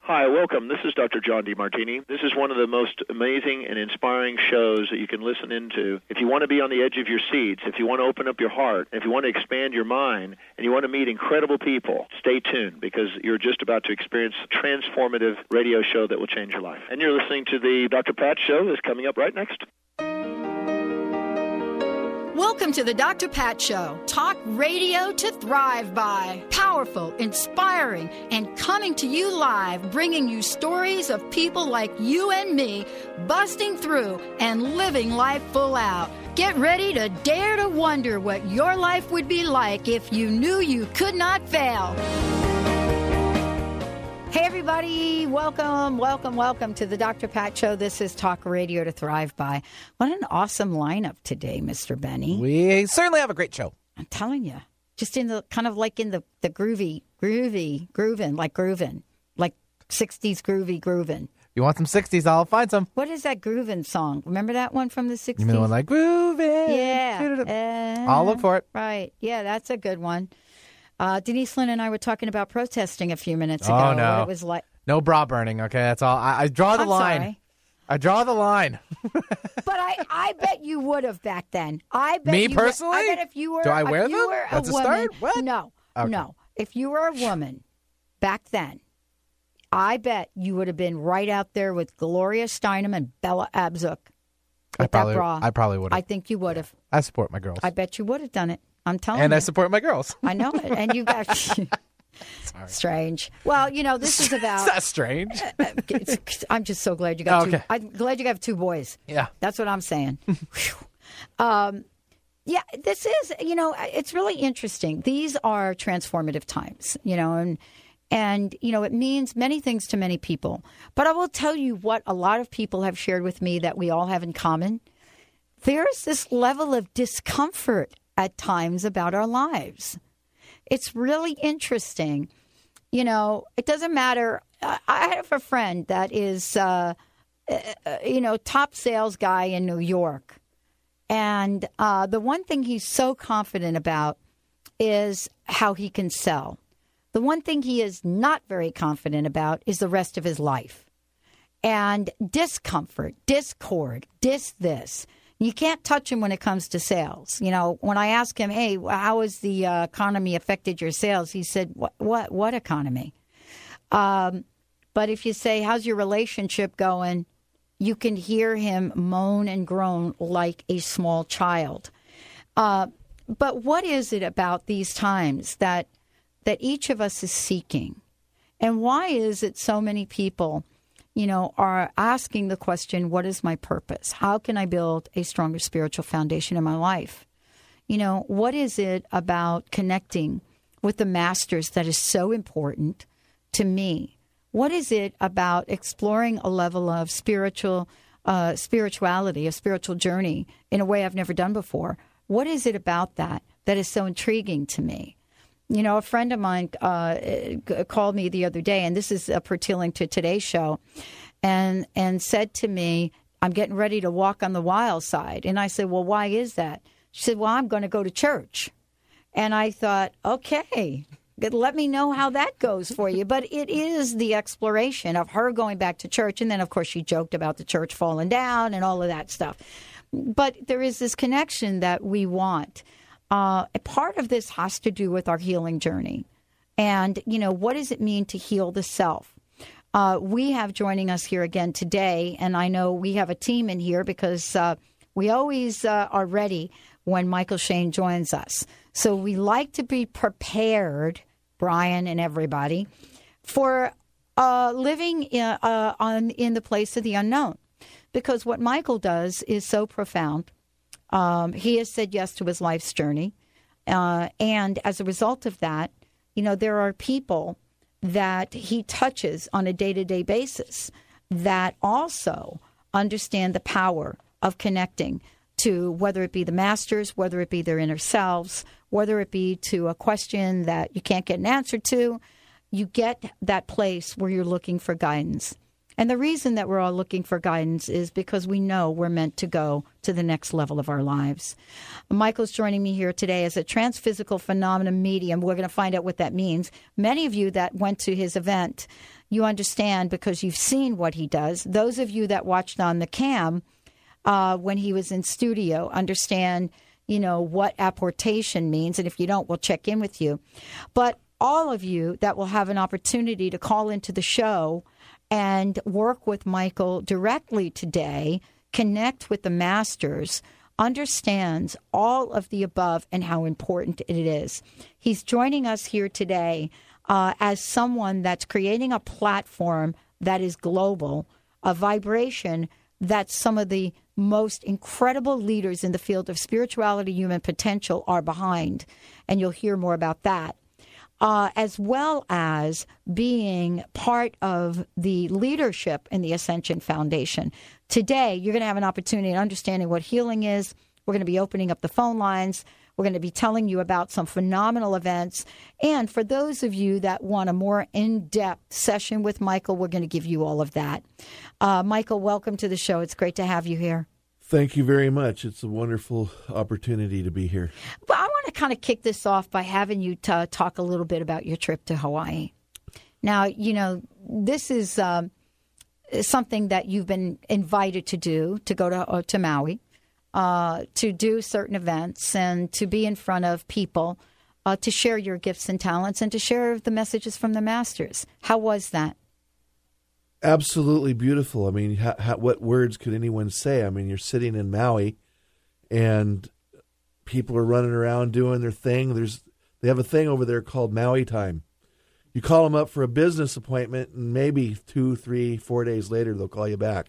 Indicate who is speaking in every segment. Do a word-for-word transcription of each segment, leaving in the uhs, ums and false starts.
Speaker 1: Hi, welcome. This is Doctor John DeMartini. This is one of the most amazing and inspiring shows that you can listen into. If you want to be on the edge of your seats, if you want to open up your heart, if you want to expand your mind, and you want to meet incredible people, stay tuned because you're just about to experience a transformative radio show that will change your life. And you're listening to the Doctor Pat Show that's coming up right next.
Speaker 2: Welcome to the Doctor Pat Show. Talk radio to thrive by. Powerful, inspiring, and coming to you live, bringing you stories of people like you and me busting through and living life full out. Get ready to dare to wonder what your life would be like if you knew you could not fail. Hey, everybody. Welcome, welcome, welcome to the Doctor Pat Show. This is Talk Radio to Thrive By. What an awesome lineup today, Mister Benny.
Speaker 3: We certainly have a great show.
Speaker 2: I'm telling you. Just in the, kind of like in the, the groovy, groovy, groovin', like groovin', like sixties groovy groovin'.
Speaker 3: You want some sixties, I'll find some.
Speaker 2: What is that groovin' song? Remember that one from the sixties?
Speaker 3: You mean the one like groovin'?
Speaker 2: Yeah. Uh,
Speaker 3: I'll look for it.
Speaker 2: Right. Yeah, that's a good one. Uh, Denise Lynn and I were talking about protesting a few minutes ago.
Speaker 3: Oh, no.
Speaker 2: What it was like.
Speaker 3: No bra burning, okay? That's all. I, I draw the
Speaker 2: I'm
Speaker 3: line.
Speaker 2: Sorry.
Speaker 3: I draw the line.
Speaker 2: But I, I bet you would have back then. I bet
Speaker 3: Me
Speaker 2: you
Speaker 3: personally?
Speaker 2: Would, I bet if you were,
Speaker 3: Do I wear
Speaker 2: if you
Speaker 3: them?
Speaker 2: were a
Speaker 3: That's a
Speaker 2: woman,
Speaker 3: start? What?
Speaker 2: No,
Speaker 3: Okay.
Speaker 2: no. If you were a woman back then, I bet you would have been right out there with Gloria Steinem and Bella Abzug.
Speaker 3: I probably,
Speaker 2: that bra.
Speaker 3: I probably would have.
Speaker 2: I think you would have.
Speaker 3: I support my girls.
Speaker 2: I bet you would have done it. I'm telling
Speaker 3: and
Speaker 2: you.
Speaker 3: I support my girls.
Speaker 2: I know it. And you got strange. Well, you know, this is about.
Speaker 3: It's not strange.
Speaker 2: It's, I'm just so glad you got
Speaker 3: Oh, okay.
Speaker 2: two. I'm glad you have two boys.
Speaker 3: Yeah.
Speaker 2: That's what I'm saying. um, yeah, this is, you know, it's really interesting. These are transformative times, you know, and, and, you know, it means many things to many people. But I will tell you what a lot of people have shared with me that we all have in common. There's this level of discomfort at times about our lives. It's really interesting. You know, it doesn't matter. I have a friend that is, uh, uh, you know, top sales guy in New York. And uh, the one thing he's so confident about is how he can sell. The one thing he is not very confident about is the rest of his life. And discomfort, discord, dis this. You can't touch him when it comes to sales. You know, when I ask him, hey, how has the uh, economy affected your sales? He said, what, what, what economy? Um, but if you say, how's your relationship going? You can hear him moan and groan like a small child. Uh, but what is it about these times that that each of us is seeking? And why is it so many people, you know, are asking the question, what is my purpose? How can I build a stronger spiritual foundation in my life? You know, what is it about connecting with the masters that is so important to me? What is it about exploring a level of spiritual uh, spirituality, a spiritual journey in a way I've never done before? What is it about that that is so intriguing to me? You know, a friend of mine uh, called me the other day, and this is uh, pertaining to today's show, and and said to me, I'm getting ready to walk on the wild side. And I said, well, why is that? She said, well, I'm going to go to church. And I thought, okay, let me know how that goes for you. But it is the exploration of her going back to church. And then, of course, she joked about the church falling down and all of that stuff. But there is this connection that we want. Uh, a part of this has to do with our healing journey. And, you know, what does it mean to heal the self? Uh, we have joining us here again today, and I know we have a team in here because uh, we always uh, are ready when Michael Shane joins us. So we like to be prepared, Brian and everybody, for uh, living in, uh, on, in the place of the unknown. Because what Michael does is so profound. Um, he has said yes to his life's journey. Uh, and as a result of that, you know, there are people that he touches on a day-to-day basis that also understand the power of connecting to whether it be the masters, whether it be their inner selves, whether it be to a question that you can't get an answer to. You get that place where you're looking for guidance. And the reason that we're all looking for guidance is because we know we're meant to go to the next level of our lives. Michael's joining me here today as a transphysical phenomena medium. We're going to find out what that means. Many of you that went to his event, you understand because you've seen what he does. Those of you that watched on the cam uh, when he was in studio understand, you know, what apportation means. And if you don't, we'll check in with you. But all of you that will have an opportunity to call into the show and work with Michael directly today, connect with the masters, understands all of the above and how important it is. He's joining us here today uh, as someone that's creating a platform that is global, a vibration that some of the most incredible leaders in the field of spirituality, human potential are behind. And you'll hear more about that. Uh, as well as being part of the leadership in the Ascension Foundation. Today, you're going to have an opportunity in understanding what healing is. We're going to be opening up the phone lines. We're going to be telling you about some phenomenal events. And for those of you that want a more in-depth session with Michael, we're going to give you all of that. Uh, Michael, welcome to the show. It's great to have you here.
Speaker 4: Thank you very much. It's a wonderful opportunity to be here.
Speaker 2: Well, I want to kind of kick this off by having you t- talk a little bit about your trip to Hawaii. Now, you know, this is um, something that you've been invited to do, to go to, uh, to Maui, uh, to do certain events and to be in front of people, uh, to share your gifts and talents and to share the messages from the masters. How was that?
Speaker 4: Absolutely beautiful. I mean, ha, ha, what words could anyone say? I mean, you're sitting in Maui, and people are running around doing their thing. There's they have a thing over there called Maui Time. You call them up for a business appointment, and maybe two, three, four days later, they'll call you back.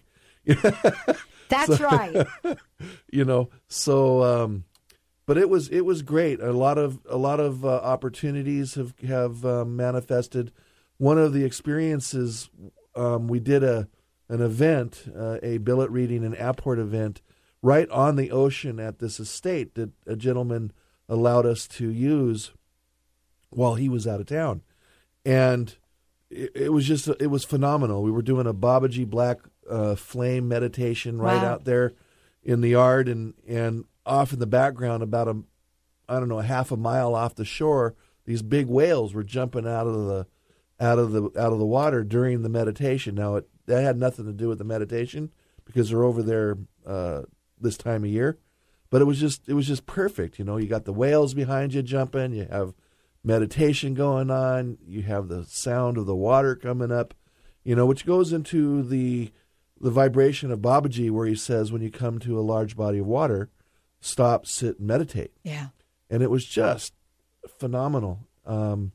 Speaker 2: That's
Speaker 4: so,
Speaker 2: right.
Speaker 4: You know, so um, but it was it was great. A lot of a lot of uh, opportunities have have uh, manifested. One of the experiences. Um, we did a an event, uh, a billet reading and apport event, right on the ocean at this estate that a gentleman allowed us to use while he was out of town, and it, it was just it was phenomenal. We were doing a Babaji Black uh, flame meditation right
Speaker 2: Wow.
Speaker 4: out there in the yard, and and off in the background, about a I don't know a half a mile off the shore, these big whales were jumping out of the. out of the out of the water during the meditation. Now, it, that had nothing to do with the meditation because they're over there uh, this time of year. But it was just it was just perfect. You know, you got the whales behind you jumping. You have meditation going on. You have the sound of the water coming up. You know, which goes into the the vibration of Babaji, where he says, when you come to a large body of water, stop, sit, and meditate.
Speaker 2: Yeah,
Speaker 4: and it was just phenomenal. Um,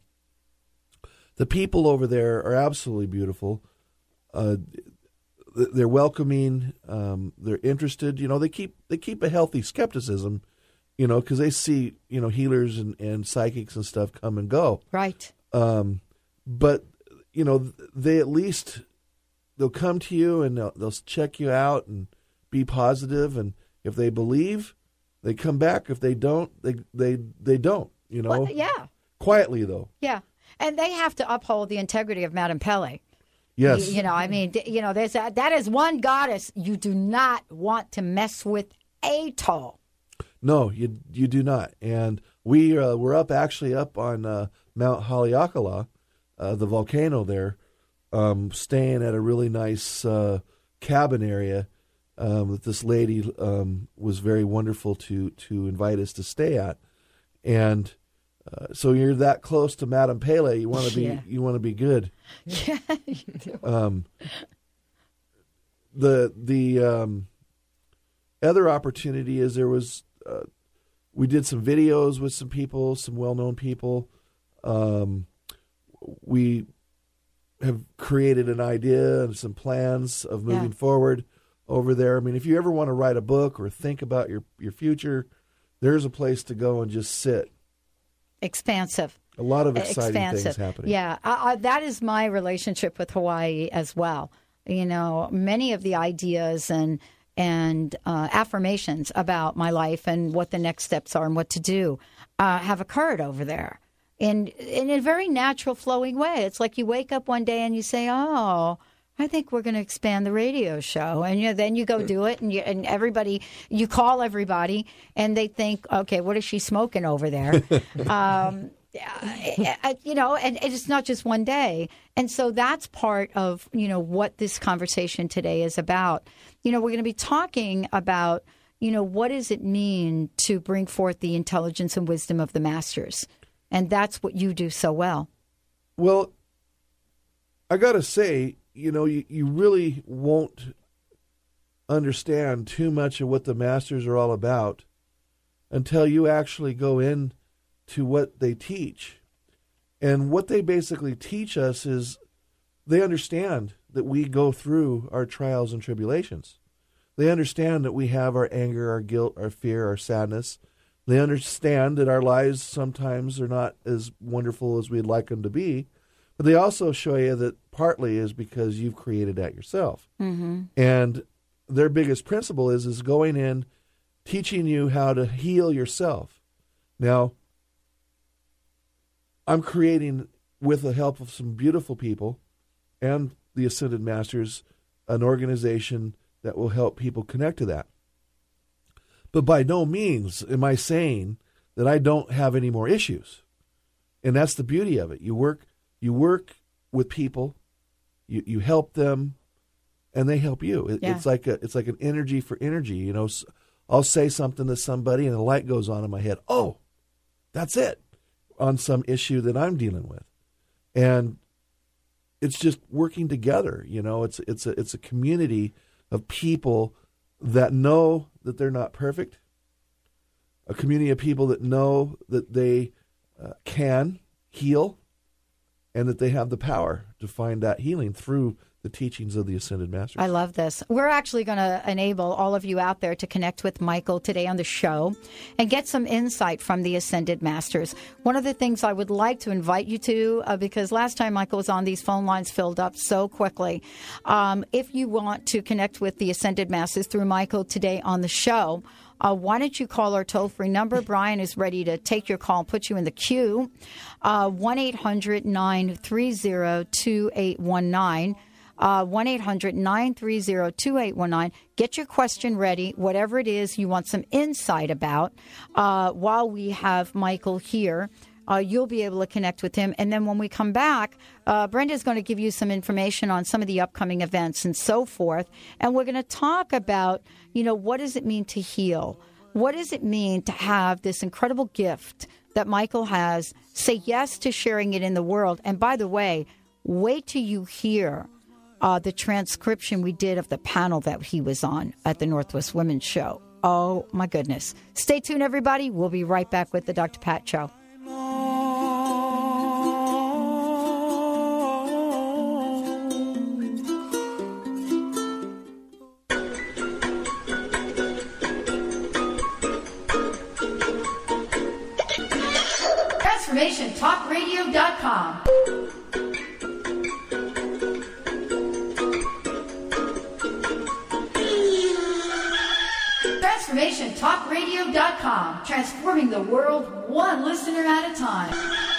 Speaker 4: The people over there are absolutely beautiful. Uh, they're welcoming. Um, they're interested. You know, they keep they keep a healthy skepticism. You know, because they see you know healers and, and psychics and stuff come and go.
Speaker 2: right.
Speaker 4: Um, but you know, they at least they'll come to you and they'll, they'll check you out and be positive. And if they believe, they come back. If they don't, they they they don't. You know,
Speaker 2: Well, yeah,
Speaker 4: quietly though.
Speaker 2: yeah. And they have to uphold the integrity of Madame Pele.
Speaker 4: Yes.
Speaker 2: You, you know, I mean, you know, there's a, that is one goddess you do not want to mess with at all.
Speaker 4: No, you you do not. And we uh, we're up actually up on uh, Mount Haleakala, uh, the volcano there, um, staying at a really nice uh, cabin area um, that this lady um, was very wonderful to to invite us to stay at, and. Uh, so you're that close to Madame Pele. You want to be.
Speaker 2: Yeah.
Speaker 4: You want to be good.
Speaker 2: Yeah, you do.
Speaker 4: Um, the the um, other opportunity is there was. Uh, we did some videos with some people, some well-known people. Um, we have created an idea and some plans of moving
Speaker 2: Yeah.
Speaker 4: forward over there. I mean, if you ever want to write a book or think about your your future, there's a place to go and just sit.
Speaker 2: Expansive.
Speaker 4: A lot of exciting
Speaker 2: Expansive.
Speaker 4: things happening.
Speaker 2: Yeah, I, I, that is my relationship with Hawaii as well. You know, many of the ideas and and uh, affirmations about my life and what the next steps are and what to do uh, have occurred over there in in a very natural, flowing way. It's like you wake up one day and you say, "Oh, I think we're going to expand the radio show. And you know, then you go do it, and you, and everybody, you call everybody, and they think, okay, what is she smoking over there? um, you know, and it's not just one day. And so that's part of, you know, what this conversation today is about. You know, we're going to be talking about, you know, what does it mean to bring forth the intelligence and wisdom of the masters? And that's what you do so well.
Speaker 4: Well, I got to say, you know, you, you really won't understand too much of what the masters are all about until you actually go in to what they teach. And what they basically teach us is they understand that we go through our trials and tribulations. They understand that we have our anger, our guilt, our fear, our sadness. They understand that our lives sometimes are not as wonderful as we'd like them to be. But they also show you that partly is because you've created that yourself. Mm-hmm. And their biggest principle is, is going in, teaching you how to heal yourself. Now, I'm creating, with the help of some beautiful people and the Ascended Masters, an organization that will help people connect to that. But by no means am I saying that I don't have any more issues. And that's the beauty of it. You work you work with people, you, you help them, and they help you. It,
Speaker 2: yeah.
Speaker 4: It's like a it's like an energy for energy. You know, I'll say something to somebody and a light goes on in my head. Oh, that's it. On some issue that I'm dealing with. And it's just working together. You know, it's it's a it's a community of people that know that they're not perfect, a community of people that know that they uh, can heal, and that they have the power to find that healing through the teachings of the Ascended Masters.
Speaker 2: I love this. We're actually going to enable all of you out there to connect with Michael today on the show and get some insight from the Ascended Masters. One of the things I would like to invite you to, uh, because last time Michael was on, these phone lines filled up so quickly. Um, if you want to connect with the Ascended Masters through Michael today on the show, Uh, why don't you call our toll-free number? Brian is ready to take your call and put you in the queue. Uh, one eight hundred nine three zero two eight one nine. Uh, one eight hundred nine three zero two eight one nine. Get your question ready, whatever it is you want some insight about. Uh, while we have Michael here, uh, you'll be able to connect with him. And then when we come back, uh, Brenda's going to give you some information on some of the upcoming events and so forth. And we're going to talk about, you know, what does it mean to heal? What does it mean to have this incredible gift that Michael has? Say yes to sharing it in the world. And by the way, wait till you hear Uh, the transcription we did of the panel that he was on at the Northwest Women's Show. Oh, my goodness. Stay tuned, everybody. We'll be right back with the Doctor Pat Show. Transformation Talk Radio dot com. Transformation Talk Radio dot com. Transforming the world one listener at a time.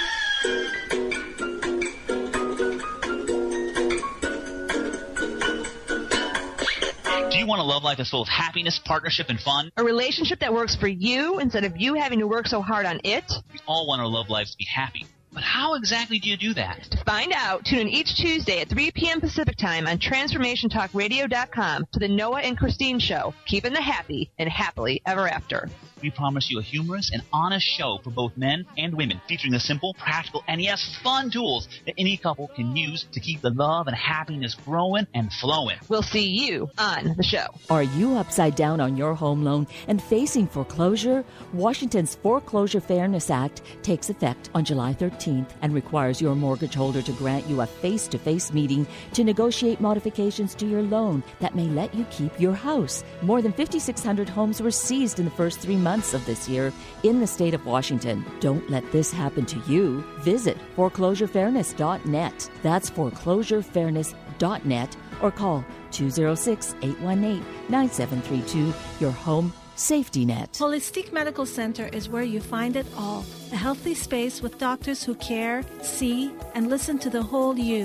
Speaker 5: Do you want a love life that's full of happiness, partnership, and fun?
Speaker 6: A relationship that works for you instead of you having to work so hard on it?
Speaker 5: We all want our love lives to be happy. But how exactly do you do that?
Speaker 6: To find out, tune in each Tuesday at three p.m. Pacific Time on Transformation Talk Radio dot com to the Noah and Christine Show, keeping the happy and happily ever after.
Speaker 5: We promise you a humorous and honest show for both men and women, featuring the simple, practical, and yes, fun tools that any couple can use to keep the love and happiness growing and flowing.
Speaker 6: We'll see you on the show.
Speaker 7: Are you upside down on your home loan and facing foreclosure? Washington's Foreclosure Fairness Act takes effect on July thirteenth and requires your mortgage holder to grant you a face-to-face meeting to negotiate modifications to your loan that may let you keep your house. More than five thousand six hundred homes were seized in the first three months of this year in the state of Washington. Don't let this happen to you. Visit foreclosure fairness dot net. That's foreclosure fairness dot net or call two oh six, eight one eight, nine seven three two, your home safety net.
Speaker 8: Holistic Medical Center is where you find it all. A healthy space with doctors who care, see, and listen to the whole you.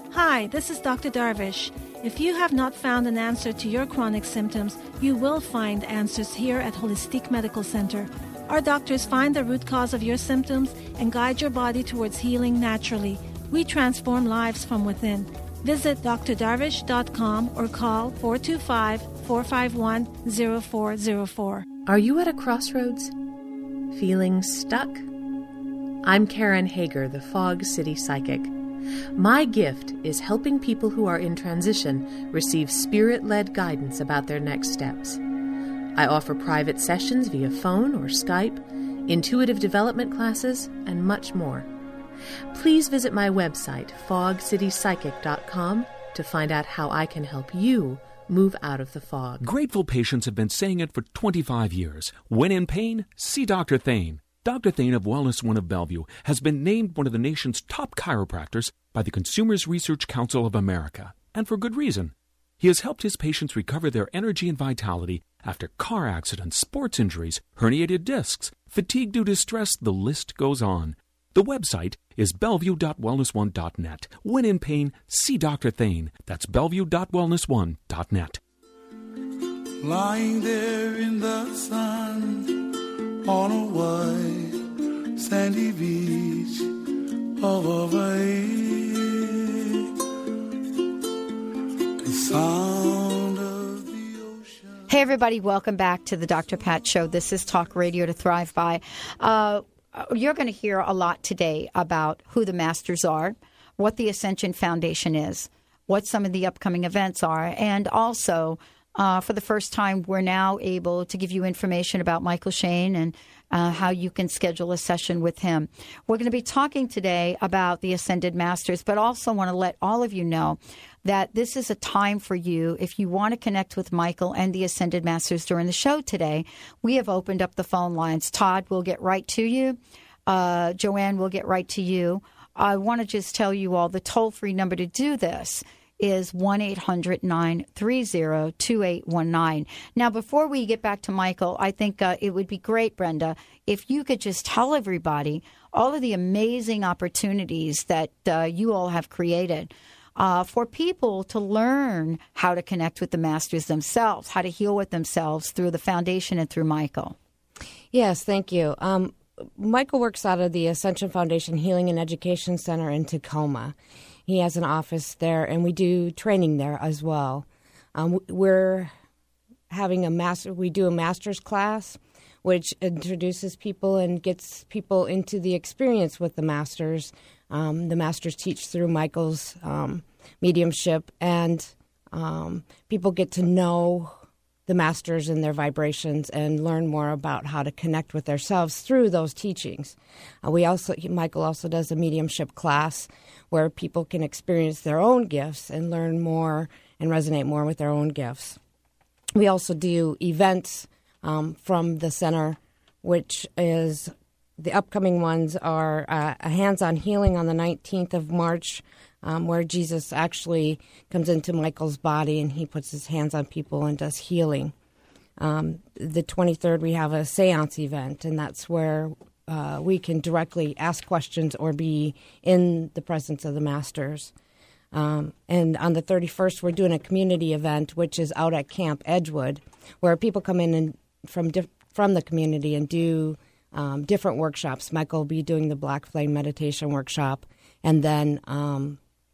Speaker 8: Hi, this is Doctor Darvish. If you have not found an answer to your chronic symptoms, you will find answers here at Holistic Medical Center. Our doctors find the root cause of your symptoms and guide your body towards healing naturally. We transform lives from within. Visit d r darvish dot com or call four two five, four five one, zero four zero four.
Speaker 9: Are you at a crossroads? Feeling stuck? I'm Karen Hager, the Fog City Psychic. My gift is helping people who are in transition receive spirit-led guidance about their next steps. I offer private sessions via phone or Skype, intuitive development classes, and much more. Please visit my website, fog city psychic dot com, to find out how I can help you move out of the fog.
Speaker 10: Grateful patients have been saying it for twenty-five years. When in pain, see Doctor Thane. Doctor Thane of Wellness One of Bellevue has been named one of the nation's top chiropractors by the Consumers Research Council of America, and for good reason. He has helped his patients recover their energy and vitality after car accidents, sports injuries, herniated discs, fatigue due to stress, the list goes on. The website is bellevue dot wellness one dot net. When in pain, see Doctor Thane. That's bellevue dot wellness one dot net.
Speaker 11: Lying there in the sun on a white sandy beach of Hawaii, the sound of the ocean.
Speaker 2: Hey, everybody, welcome back to the Doctor Pat Show. This is Talk Radio to Thrive By. Uh, You're going to hear a lot today about who the masters are, what the Ascension Foundation is, what some of the upcoming events are, and also, uh, for the first time, we're now able to give you information about Michael Shane and uh, how you can schedule a session with him. We're going to be talking today about the Ascended Masters, but also want to let all of you know that this is a time for you. If you want to connect with Michael and the Ascended Masters during the show today, we have opened up the phone lines. Todd will get right to you. Uh, Joanne will get right to you. I want to just tell you all the toll-free number to do this is one eight hundred nine three zero two eight one nine. Now, before we get back to Michael, I think uh, it would be great, Brenda, if you could just tell everybody all of the amazing opportunities that uh, you all have created Uh, for people to learn how to connect with the masters themselves, how to heal with themselves through the foundation and through Michael.
Speaker 12: Yes, thank you. Um, Michael works out of the Ascension Foundation Healing and Education Center in Tacoma. He has an office there, and we do training there as well. Um, we're having a master. We do a master's class, which introduces people and gets people into the experience with the masters. Um, the masters teach through Michael's um, mediumship, and um, people get to know the masters and their vibrations and learn more about how to connect with themselves through those teachings. Uh, we also, Michael also does a mediumship class where people can experience their own gifts and learn more and resonate more with their own gifts. We also do events um, from the center, which is the upcoming ones are uh, a hands-on healing on the nineteenth of March, um, where Jesus actually comes into Michael's body and he puts his hands on people and does healing. Um, the twenty-third, we have a seance event, and that's where uh, we can directly ask questions or be in the presence of the masters. Um, and on the thirty-first, we're doing a community event, which is out at Camp Edgewood, where people come in and from diff- from the community and do Um, different workshops. Michael will be doing the Black Flame Meditation workshop, and then um,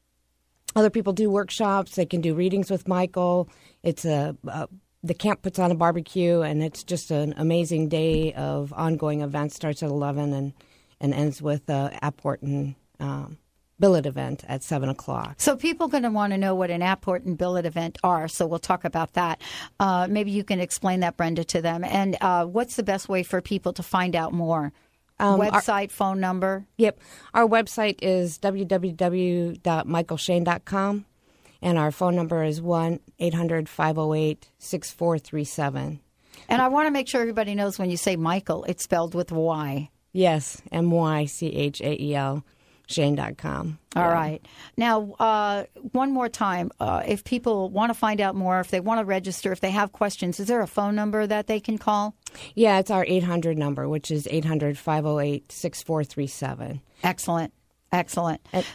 Speaker 12: other people do workshops. They can do readings with Michael. It's a, a the camp puts on a barbecue, and it's just an amazing day of ongoing events. Starts at eleven and and ends with a Apport and um, billet event at seven o'clock.
Speaker 2: So people are going to want to know what an Apport and billet event are, so we'll talk about that. Uh, maybe you can explain that, Brenda, to them. And uh, what's the best way for people to find out more? Um, website, our, phone number?
Speaker 12: Yep. Our website is w w w dot michael shane dot com, and our phone number is one eight hundred five oh eight six four three seven.
Speaker 2: And I want to make sure everybody knows when you say Michael, it's spelled with a Y.
Speaker 12: Yes, M Y C H A E L. Shane dot com.
Speaker 2: All
Speaker 12: yeah.
Speaker 2: right. Now, uh, one more time, uh, if people want to find out more, if they want to register, if they have questions, is there a phone number that they can call?
Speaker 12: Yeah, it's our eight hundred number, which is eight hundred five oh eight six four three seven.
Speaker 2: Excellent. Excellent.
Speaker 12: And,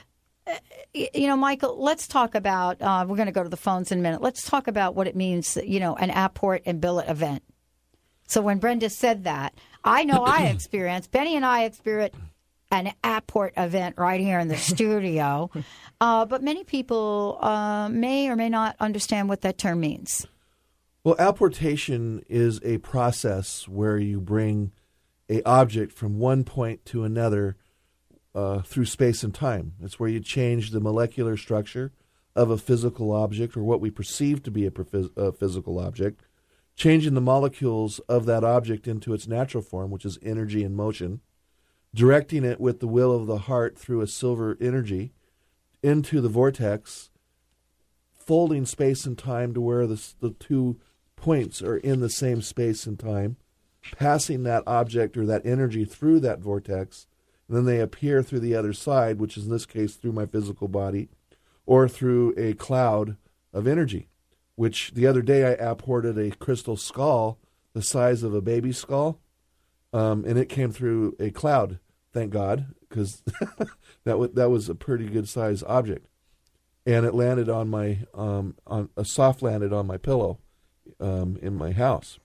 Speaker 2: you know, Michael, let's talk about, uh, we're going to go to the phones in a minute. Let's talk about what it means, you know, an apport and billet event. So when Brenda said that, I know I experienced, Benny and I experienced an apport event right here in the studio. Uh, but many people uh, may or may not understand what that term means.
Speaker 4: Well, apportation is a process where you bring a object from one point to another uh, through space and time. It's where you change the molecular structure of a physical object, or what we perceive to be a, phys- a physical object, changing the molecules of that object into its natural form, which is energy and motion, directing it with the will of the heart through a silver energy into the vortex, folding space and time to where the, the two points are in the same space and time, passing that object or that energy through that vortex, and then they appear through the other side, which is in this case through my physical body, or through a cloud of energy, which the other day I apported a crystal skull the size of a baby skull, um, and it came through a cloud, thank God, because that, w- that was a pretty good size object. And it landed on my, um, on a soft landed on my pillow um, in my house.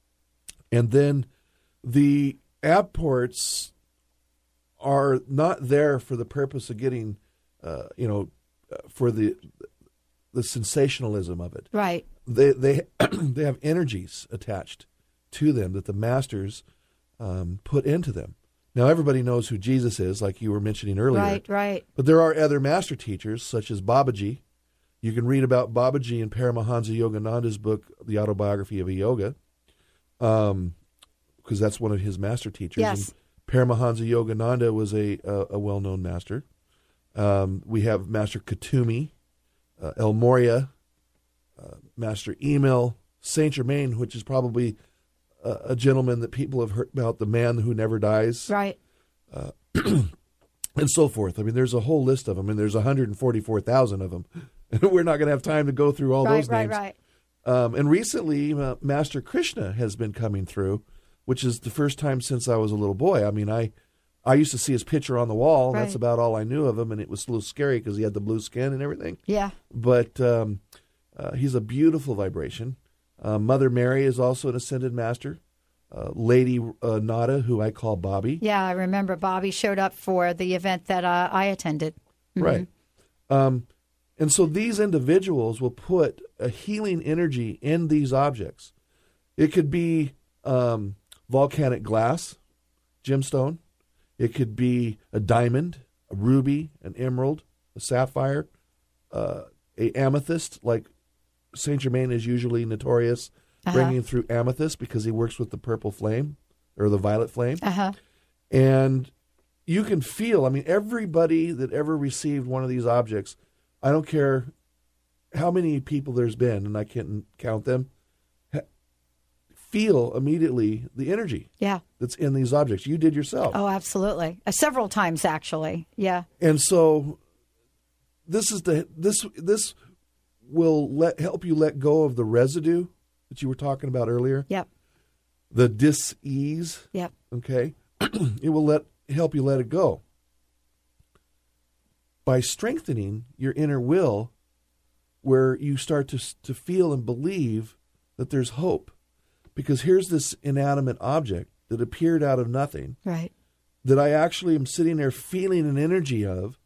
Speaker 4: And then the apports are not there for the purpose of getting, uh, you know, for the the sensationalism of it.
Speaker 2: Right.
Speaker 4: They they they have energies attached to them that the masters um, put into them. Now everybody knows who Jesus is, like you were mentioning earlier.
Speaker 2: Right, right.
Speaker 4: But there are other master teachers, such as Babaji. You can read about Babaji in Paramahansa Yogananda's book, The Autobiography of a Yoga, um, because that's one of his master teachers.
Speaker 2: Yes.
Speaker 4: And Paramahansa Yogananda was a, a, a well-known master. Um, we have Master Katumi, uh, El Moria, uh, Master Emil, Saint Germain, which is probably a, a gentleman that people have heard about, the man who never dies.
Speaker 2: Right.
Speaker 4: Uh, and so forth. I mean, there's a whole list of them, and there's one hundred forty-four thousand of them. We're not going to have time to go through all
Speaker 2: right,
Speaker 4: those
Speaker 2: right,
Speaker 4: names.
Speaker 2: Right,
Speaker 4: um, and recently, uh, Master Krishna has been coming through, which is the first time since I was a little boy. I mean, I I used to see his picture on the wall.
Speaker 2: Right.
Speaker 4: That's about all I knew of him, and it was a little scary because he had the blue skin and everything.
Speaker 2: Yeah.
Speaker 4: But um, uh, he's a beautiful vibration. Uh, Mother Mary is also an ascended master. Uh, Lady uh, Nada, who I call Bobby.
Speaker 2: Yeah, I remember Bobby showed up for the event that uh, I attended. Mm-hmm.
Speaker 4: Right. Um, and so these individuals will put a healing energy in these objects. It could be um, volcanic glass, gemstone. It could be a diamond, a ruby, an emerald, a sapphire, uh, a amethyst, like Saint Germain is usually notorious
Speaker 2: uh-huh.
Speaker 4: bringing through amethyst because he works with the purple flame or the violet flame.
Speaker 2: Uh-huh.
Speaker 4: And you can feel, I mean, everybody that ever received one of these objects, I don't care how many people there's been, and I can't count them, ha- feel immediately the energy
Speaker 2: yeah.
Speaker 4: that's in these objects. You did yourself.
Speaker 2: Oh, absolutely. Uh, several times, actually. Yeah.
Speaker 4: And so this is the this this will let help you let go of the residue that you were talking about earlier.
Speaker 2: Yep.
Speaker 4: The dis-ease.
Speaker 2: Yep.
Speaker 4: Okay. It will let help you let it go. By strengthening your inner will, where you start to to feel and believe that there's hope. Because here's this inanimate object that appeared out of nothing.
Speaker 2: Right.
Speaker 4: That I actually am sitting there feeling an energy of.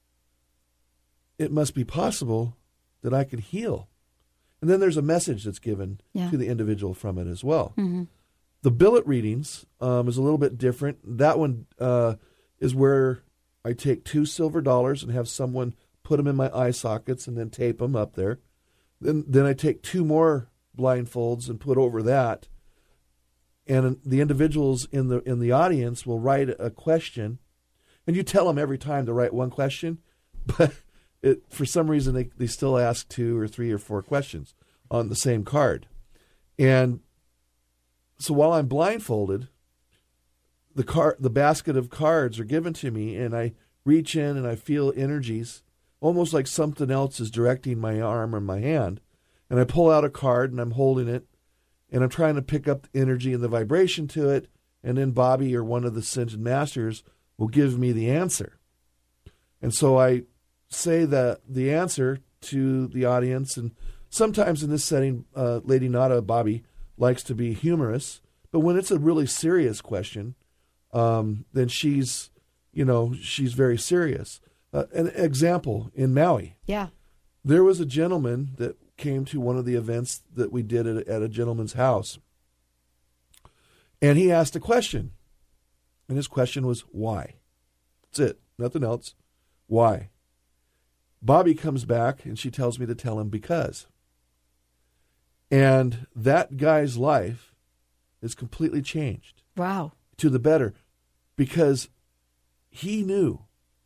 Speaker 4: It must be possible that I can heal. And then there's a message that's given
Speaker 2: yeah.
Speaker 4: to the individual from it as well.
Speaker 2: Mm-hmm.
Speaker 4: The billet readings um, is a little bit different. That one uh, is where I take two silver dollars and have someone put them in my eye sockets and then tape them up there. Then, then I take two more blindfolds and put over that. And the individuals in the in the audience will write a question. And you tell them every time to write one question, but it, for some reason they, they still ask two or three or four questions on the same card. And so while I'm blindfolded, the car, the basket of cards are given to me, and I reach in and I feel energies, almost like something else is directing my arm or my hand. And I pull out a card, and I'm holding it, and I'm trying to pick up the energy and the vibration to it, and then Bobby or one of the Ascended Masters will give me the answer. And so I say the the answer to the audience, and sometimes in this setting, uh, Lady Nada, Bobby, likes to be humorous, but when it's a really serious question, um, then she's, you know, she's very serious. Uh, an example, in Maui.
Speaker 2: Yeah.
Speaker 4: There was a gentleman that came to one of the events that we did at, at a gentleman's house, and he asked a question, and his question was, why? That's it, nothing else. Why? Bobby comes back, and she tells me to tell him because. And that guy's life is completely changed.
Speaker 2: Wow.
Speaker 4: To the better, because he knew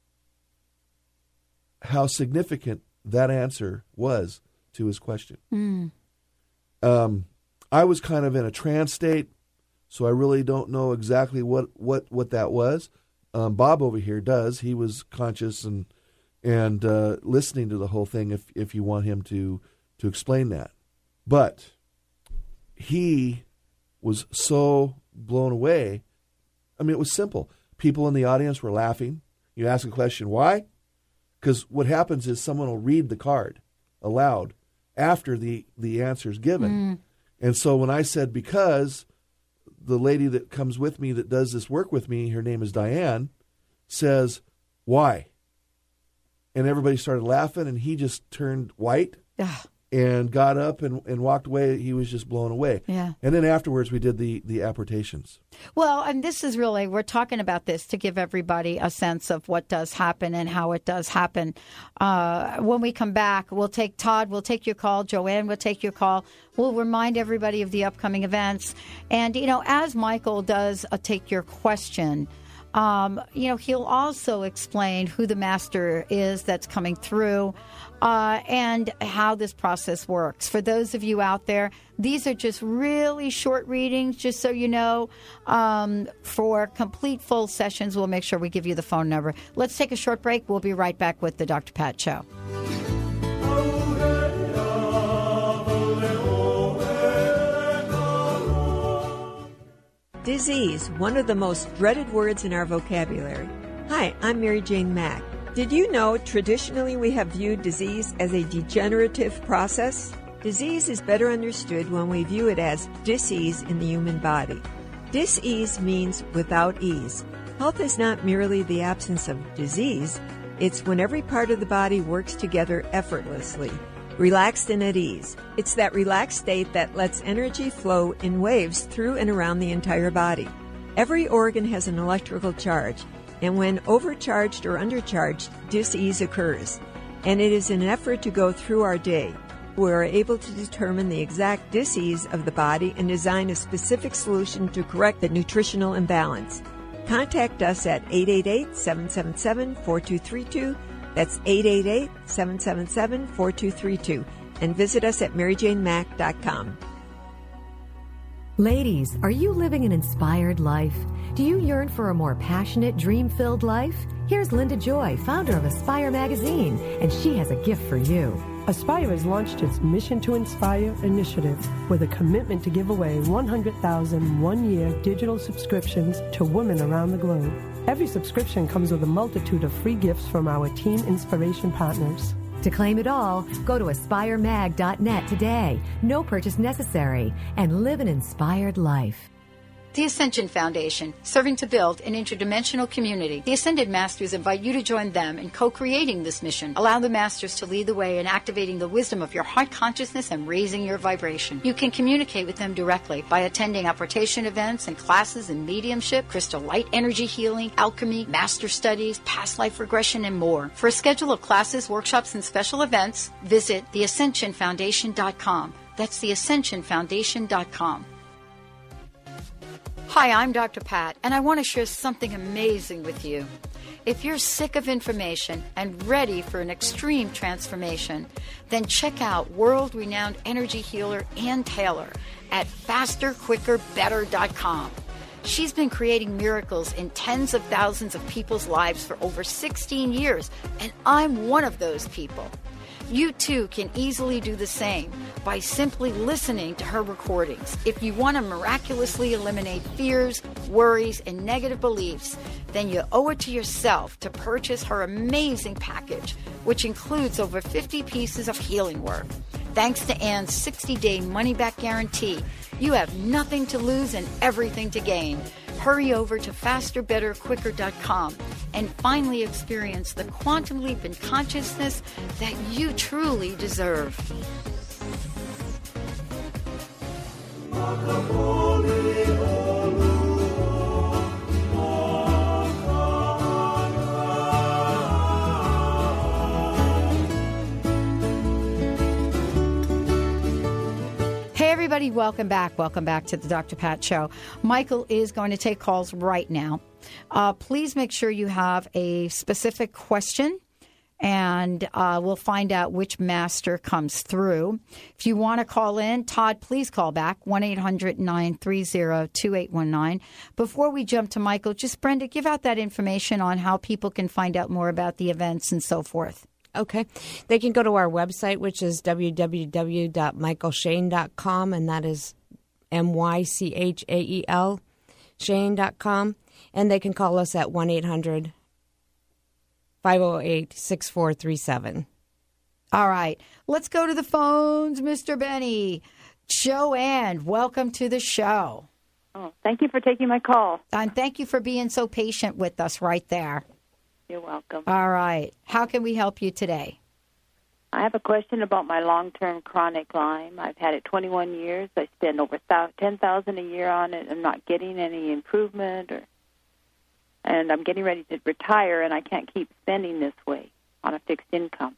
Speaker 4: how significant that answer was to his question.
Speaker 2: Mm.
Speaker 4: Um, I was kind of in a trance state, so I really don't know exactly what, what, what that was. Um, Bob over here does. He was conscious and and uh, listening to the whole thing if, if you want him to, to explain that. But he was so blown away. I mean, it was simple. People in the audience were laughing. You ask a question, why? Because what happens is someone will read the card aloud after the, the answer is given.
Speaker 2: Mm.
Speaker 4: And so when I said because, the lady that comes with me that does this work with me, her name is Diane, says, why? And everybody started laughing, and he just turned white
Speaker 2: Ugh.
Speaker 4: and got up and, and walked away. He was just blown away.
Speaker 2: Yeah.
Speaker 4: And then afterwards, we did the, the apportations.
Speaker 2: Well, and this is really, we're talking about this to give everybody a sense of what does happen and how it does happen. Uh, when we come back, we'll take Todd, we'll take your call. Joanne will take your call. We'll remind everybody of the upcoming events. And, you know, as Michael does uh, take your question, um, you know, he'll also explain who the master is that's coming through uh, and how this process works. For those of you out there, these are just really short readings, just so you know. Um, for complete full sessions, we'll make sure we give you the phone number. Let's take a short break. We'll be right back with the Doctor Pat Show.
Speaker 13: Disease, one of the most dreaded words in our vocabulary. Hi, I'm Mary Jane Mack. Did you know traditionally we have viewed disease as a degenerative process? Disease is better understood when we view it as dis-ease in the human body. Dis-ease means without ease. Health is not merely the absence of disease, it's when every part of the body works together effortlessly, relaxed and at ease. It's that relaxed state that lets energy flow in waves through and around the entire body. Every organ has an electrical charge, and when overcharged or undercharged, dis-ease occurs. And it is an effort to go through our day. We are able to determine the exact dis-ease of the body and design a specific solution to correct the nutritional imbalance. Contact us at eight eight eight, seven seven seven, four two three two. That's eight eight eight, seven seven seven, four two three two. And visit us at mary jane mack dot com.
Speaker 14: Ladies, are you living an inspired life? Do you yearn for a more passionate, dream-filled life? Here's Linda Joy, founder of Aspire Magazine, and she has a gift for you.
Speaker 15: Aspire has launched its Mission to Inspire initiative with a commitment to give away one hundred thousand one-year digital subscriptions to women around the globe. Every subscription comes with a multitude of free gifts from our Teen Inspiration partners.
Speaker 14: To claim it all, go to aspire mag dot net today. No purchase necessary, and live an inspired life.
Speaker 2: The Ascension Foundation, serving to build an interdimensional community. The Ascended Masters invite you to join them in co-creating this mission. Allow the Masters to lead the way in activating the wisdom of your heart consciousness and raising your vibration. You can communicate with them directly by attending apportation events and classes in mediumship, crystal light energy healing, alchemy, master studies, past life regression, and more. For a schedule of classes, workshops, and special events, visit the ascension foundation dot com. That's the ascension foundation dot com. Hi, I'm Doctor Pat, and I want to share something amazing with you. If you're sick of information and ready for an extreme transformation, then check out world-renowned energy healer Ann Taylor at faster quicker better dot com. She's been creating miracles in tens of thousands of people's lives for over sixteen years, and I'm one of those people. You too can easily do the same by simply listening to her recordings. If you want to miraculously eliminate fears, worries, and negative beliefs, then you owe it to yourself to purchase her amazing package, which includes over fifty pieces of healing work. Thanks to Ann's sixty-day money-back guarantee, you have nothing to lose and everything to gain. Hurry over to faster better quicker dot com and finally experience the quantum leap in consciousness that you truly deserve. Hey, everybody, welcome back. Welcome back to the Doctor Pat Show. Michael is going to take calls right now. Uh, please make sure you have a specific question, and uh, we'll find out which master comes through. If you want to call in, Todd, please call back, one eight hundred nine three zero two eight one nine. Before we jump to Michael, just, Brenda, give out that information on how people can find out more about the events and so forth.
Speaker 12: Okay. They can go to our website, which is w w w dot michael shane dot com, and that is M Y C H A E L, Shane dot com. And they can call us at one eight hundred five oh eight six four three seven.
Speaker 2: All right. Let's go to the phones, Mister Benny. Joanne, welcome to the show.
Speaker 16: Oh, thank you for taking my call.
Speaker 2: And thank you for being so patient with us right there.
Speaker 16: You're welcome.
Speaker 2: All right. How can we help you today?
Speaker 16: I have a question about my long-term chronic Lyme. I've had it twenty-one years. I spend over ten thousand dollars a year on it. I'm not getting any improvement, or, and I'm getting ready to retire, and I can't keep spending this way on a fixed income.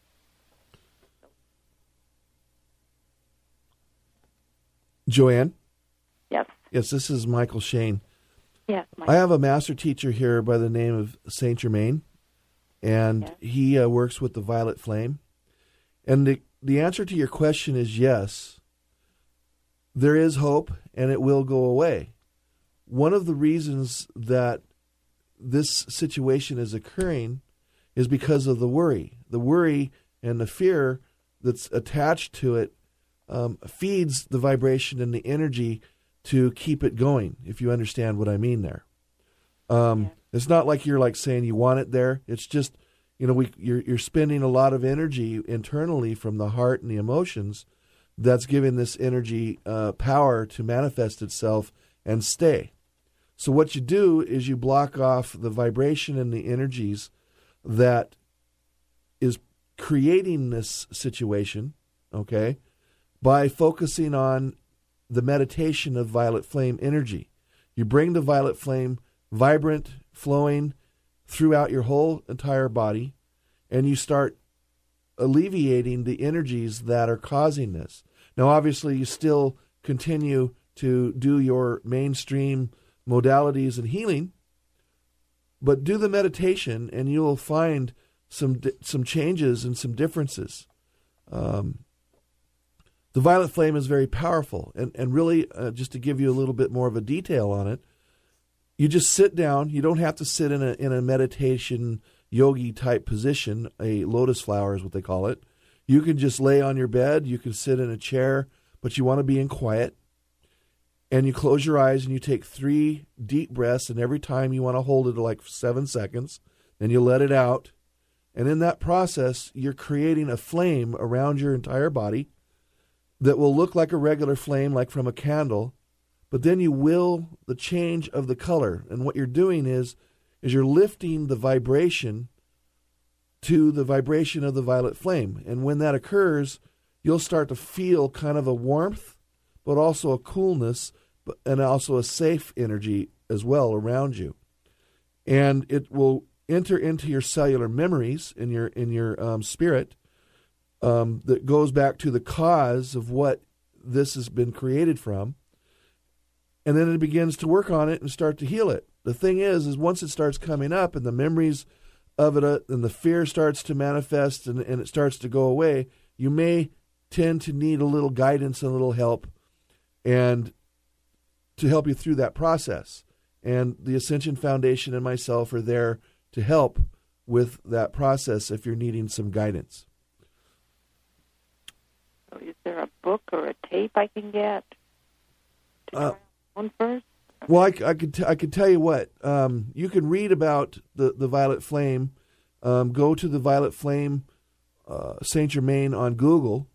Speaker 4: Joanne?
Speaker 16: Yes.
Speaker 4: Yes, this is Michael Shane.
Speaker 16: Yes, Michael.
Speaker 4: I have a master teacher here by the name of Saint Germain, and yes. he uh, works with the Violet Flame. And the, the answer to your question is yes. There is hope, and it will go away. One of the reasons that this situation is occurring is because of the worry. The worry and the fear that's attached to it um, feeds the vibration and the energy to keep it going, if you understand what I mean there. Um, yeah. It's not like you're like saying you want it there. It's just, you know, we you're you're spending a lot of energy internally from the heart and the emotions that's giving this energy uh, power to manifest itself and stay. So what you do is you block off the vibration and the energies that is creating this situation, okay, by focusing on the meditation of violet flame energy. You bring the violet flame vibrant, flowing throughout your whole entire body, and you start alleviating the energies that are causing this. Now, obviously, you still continue to do your mainstream modalities and healing, but do the meditation, and you'll find some some changes and some differences. Um, The violet flame is very powerful. And, and really, uh, just to give you a little bit more of a detail on it, you just sit down. You don't have to sit in a in a meditation, yogi-type position. A lotus flower is what they call it. You can just lay on your bed. You can sit in a chair, but you want to be in quiet. And you close your eyes and you take three deep breaths, and every time you want to hold it like seven seconds, then you let it out. And in that process, you're creating a flame around your entire body that will look like a regular flame, like from a candle, but then you will the change of the color. And what you're doing is, is you're lifting the vibration to the vibration of the violet flame. And when that occurs, you'll start to feel kind of a warmth, but also a coolness, and also a safe energy as well around you. And it will enter into your cellular memories in your in your um, spirit, Um, that goes back to the cause of what this has been created from, and then it begins to work on it and start to heal it. The thing is, is once it starts coming up and the memories of it uh, and the fear starts to manifest and, and it starts to go away, you may tend to need a little guidance and a little help, and to help you through that process. And the Ascension Foundation and myself are there to help with that process if you're needing some guidance.
Speaker 16: Is there a book or a tape I can get?
Speaker 4: Uh,
Speaker 16: One first.
Speaker 4: Well, I, I could t- I could tell you what. Um, you can read about the, the Violet Flame. Um, go to the Violet Flame uh, Saint Germain on Google.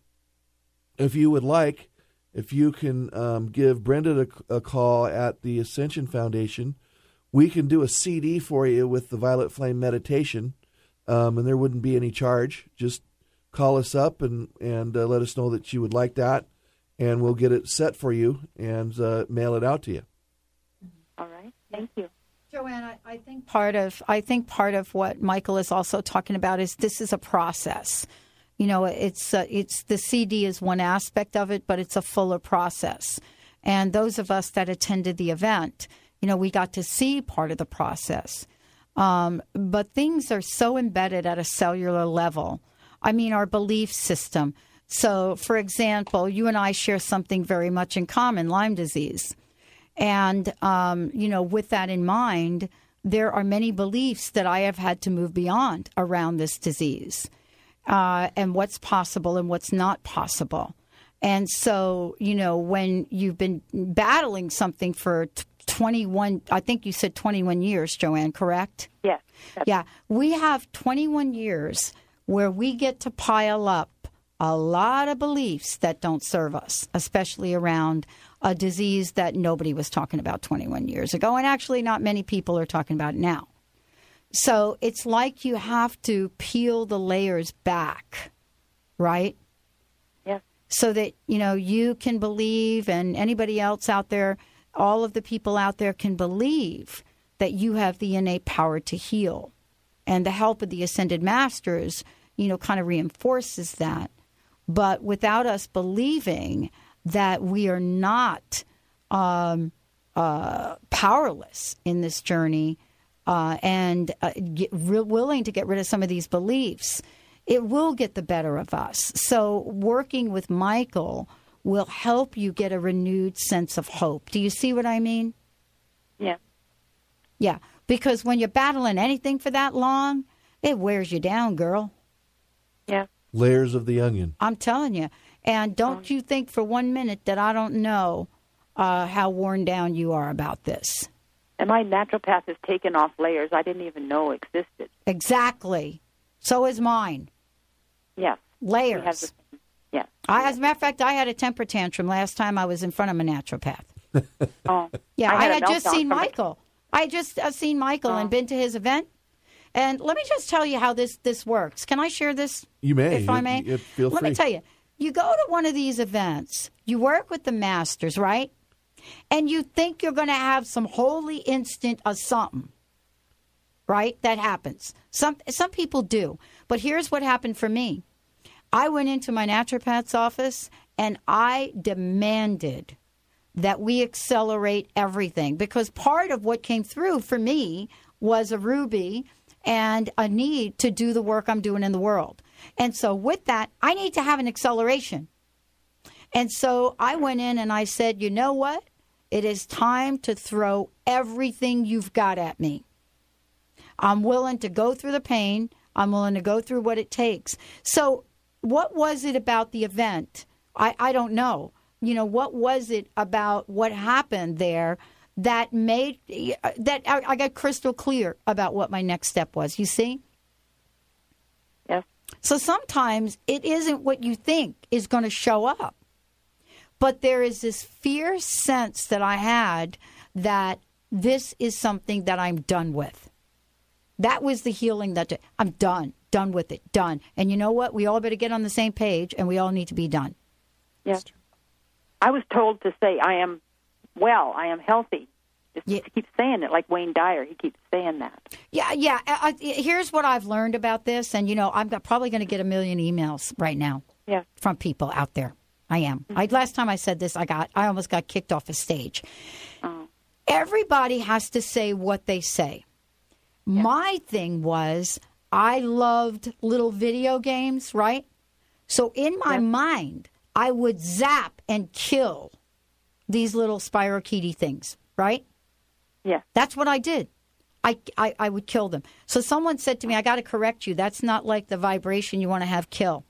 Speaker 4: If you would like, if you can um, give Brenda a, a call at the Ascension Foundation, we can do a C D for you with the Violet Flame meditation, um, and there wouldn't be any charge. Just call us up and, and uh, let us know that you would like that, and we'll get it set for you and uh, mail it out to you.
Speaker 16: All right. Thank you.
Speaker 2: Joanne, I, I think part of I think part of what Michael is also talking about is this is a process. You know, it's uh, it's the C D is one aspect of it, but it's a fuller process. And those of us that attended the event, you know, we got to see part of the process. Um, but things are so embedded at a cellular level. I mean, our belief system. So, for example, you and I share something very much in common, Lyme disease. And, um, you know, with that in mind, there are many beliefs that I have had to move beyond around this disease uh, and what's possible and what's not possible. And so, you know, when you've been battling something for t- twenty-one, I think you said twenty-one years, Joanne, correct?
Speaker 16: Yes.
Speaker 2: Yeah. We have twenty-one years where we get to pile up a lot of beliefs that don't serve us, especially around a disease that nobody was talking about twenty-one years ago, and actually not many people are talking about it now. So it's like you have to peel the layers back, right?
Speaker 16: Yes.
Speaker 2: So that, you know, you can believe, and anybody else out there, all of the people out there can believe that you have the innate power to heal. And the help of the Ascended Masters, you know, kind of reinforces that. But without us believing that we are not um, uh, powerless in this journey uh, and uh, get re- willing to get rid of some of these beliefs, it will get the better of us. So working with Michael will help you get a renewed sense of hope. Do you see what I mean?
Speaker 16: Yeah.
Speaker 2: Yeah, because when you're battling anything for that long, it wears you down, girl.
Speaker 16: Yeah.
Speaker 4: Layers of the onion.
Speaker 2: I'm telling you. And don't you think for one minute that I don't know uh, how worn down you are about this.
Speaker 16: And my naturopath has taken off layers I didn't even know existed.
Speaker 2: Exactly. So is mine.
Speaker 16: Yes.
Speaker 2: Layers.
Speaker 16: We have the, yes.
Speaker 2: I, as a matter of fact, I had a temper tantrum last time I was in front of a naturopath.
Speaker 16: Oh.
Speaker 2: Yeah, I
Speaker 16: had,
Speaker 2: I had just seen
Speaker 16: from
Speaker 2: Michael. I had just uh, seen Michael oh. and been to his event. And let me just tell you how this, this works. Can I share this?
Speaker 4: You may.
Speaker 2: If I may.
Speaker 4: It, it, feel
Speaker 2: let
Speaker 4: free.
Speaker 2: me tell you. You go to one of these events, you work with the masters, right? And you think you're going to have some holy instant of something, right? That happens. Some some people do. But here's what happened for me. I went into my naturopath's office and I demanded that we accelerate everything, because part of what came through for me was a ruby and a need to do the work I'm doing in the world. And so with that, I need to have an acceleration. And so I went in and I said, you know what? It is time to throw everything you've got at me. I'm willing to go through the pain. I'm willing to go through what it takes. So what was it about the event? I, I don't know. You know, what was it about what happened there that made, that I, I got crystal clear about what my next step was, you see?
Speaker 16: Yes.
Speaker 2: So sometimes it isn't what you think is going to show up. But there is this fierce sense that I had that this is something that I'm done with. That was the healing that I'm done, done with it, done. And you know what? We all better get on the same page, and we all need to be done.
Speaker 16: Yes. I was told to say I am well, I am healthy. Just
Speaker 2: yeah.
Speaker 16: keep saying it, like Wayne Dyer. He keeps saying that.
Speaker 2: Yeah, yeah. I, I, here's what I've learned about this, and, you know, I'm probably going to get a million emails right now
Speaker 16: yeah.
Speaker 2: from people out there. I am. Mm-hmm. I, last time I said this, I got I almost got kicked off a stage.
Speaker 16: Oh.
Speaker 2: Everybody has to say what they say. Yeah. My thing was I loved little video games, right? So in my yeah. mind, I would zap and kill these little spirochete things, right?
Speaker 16: Yeah.
Speaker 2: That's what I did. I, I, I would kill them. So someone said to me, I got to correct you. That's not like the vibration you want to have kill.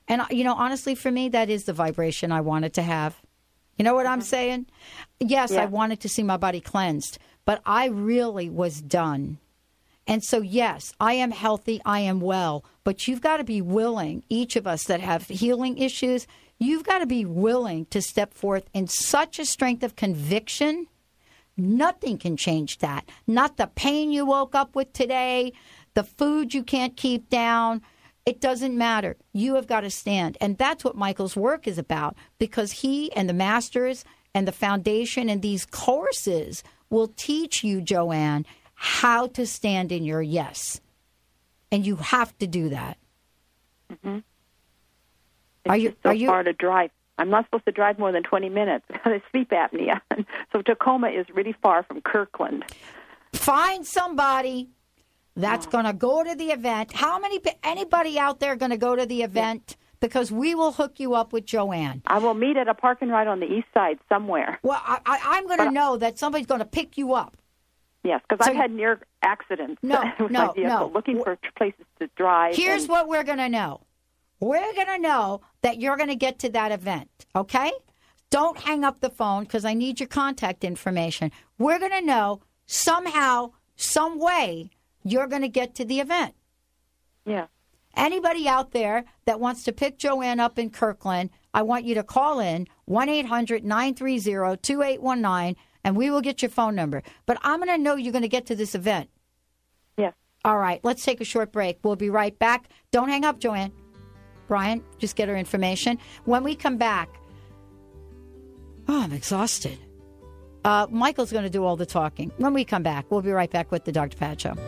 Speaker 2: And, you know, honestly, for me, that is the vibration I wanted to have. You know what I'm saying? Yes,
Speaker 16: Yeah.
Speaker 2: I wanted to see my body cleansed, but I really was done. And so, yes, I am healthy, I am well, but you've got to be willing, each of us that have healing issues, you've got to be willing to step forth in such a strength of conviction. Nothing can change that. Not the pain you woke up with today, the food you can't keep down. It doesn't matter. You have got to stand. And that's what Michael's work is about, because he and the masters and the foundation and these courses will teach you, Joanne, how to stand in your yes. And you have to do that.
Speaker 16: Mm-hmm. It's
Speaker 2: are you,
Speaker 16: just so
Speaker 2: are you,
Speaker 16: far to drive. I'm not supposed to drive more than twenty minutes because of sleep apnea. So Tacoma is really far from Kirkland.
Speaker 2: Find somebody that's
Speaker 16: Oh.
Speaker 2: going to go to the event. How many, anybody out there going to go to the event? Because we will hook you up with Joanne.
Speaker 16: I will meet at a park and ride on the east side somewhere.
Speaker 2: Well, I, I, I'm going to
Speaker 16: But-
Speaker 2: know that somebody's going to pick you up.
Speaker 16: Yes, because
Speaker 2: So
Speaker 16: I've
Speaker 2: you-
Speaker 16: had near accidents
Speaker 2: No,
Speaker 16: with
Speaker 2: no,
Speaker 16: my vehicle,
Speaker 2: no.
Speaker 16: looking for places to drive.
Speaker 2: Here's
Speaker 16: and-
Speaker 2: what we're going to know. We're going to know that you're going to get to that event, okay? Don't hang up the phone because I need your contact information. We're going to know somehow, some way, you're going to get to the event.
Speaker 16: Yeah.
Speaker 2: Anybody out there that wants to pick Joanne up in Kirkland, I want you to call in one eight hundred nine three zero two eight one nine, and we will get your phone number. But I'm going to know you're going to get to this event.
Speaker 16: Yes.
Speaker 2: All right, let's take a short break. We'll be right back. Don't hang up, Joanne. Brian, just get her information. When we come back, oh, I'm exhausted. Uh, Michael's going to do all the talking. When we come back, we'll be right back with the Doctor Pat Show.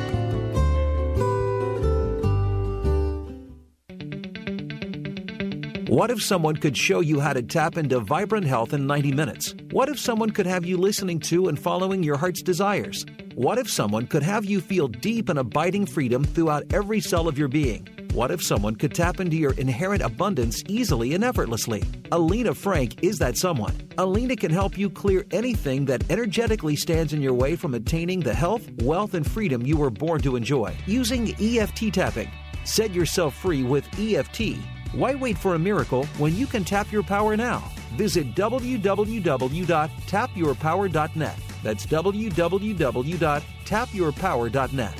Speaker 17: What if someone could show you how to tap into vibrant health in ninety minutes? What if someone could have you listening to and following your heart's desires? What if someone could have you feel deep and abiding freedom throughout every cell of your being? What if someone could tap into your inherent abundance easily and effortlessly? Alina Frank is that someone. Alina can help you clear anything that energetically stands in your way from attaining the health, wealth, and freedom you were born to enjoy using E F T tapping. Set yourself free with E F T. Why wait for a miracle when you can tap your power now? Visit w w w dot tap your power dot net. That's w w w dot tap your power dot net.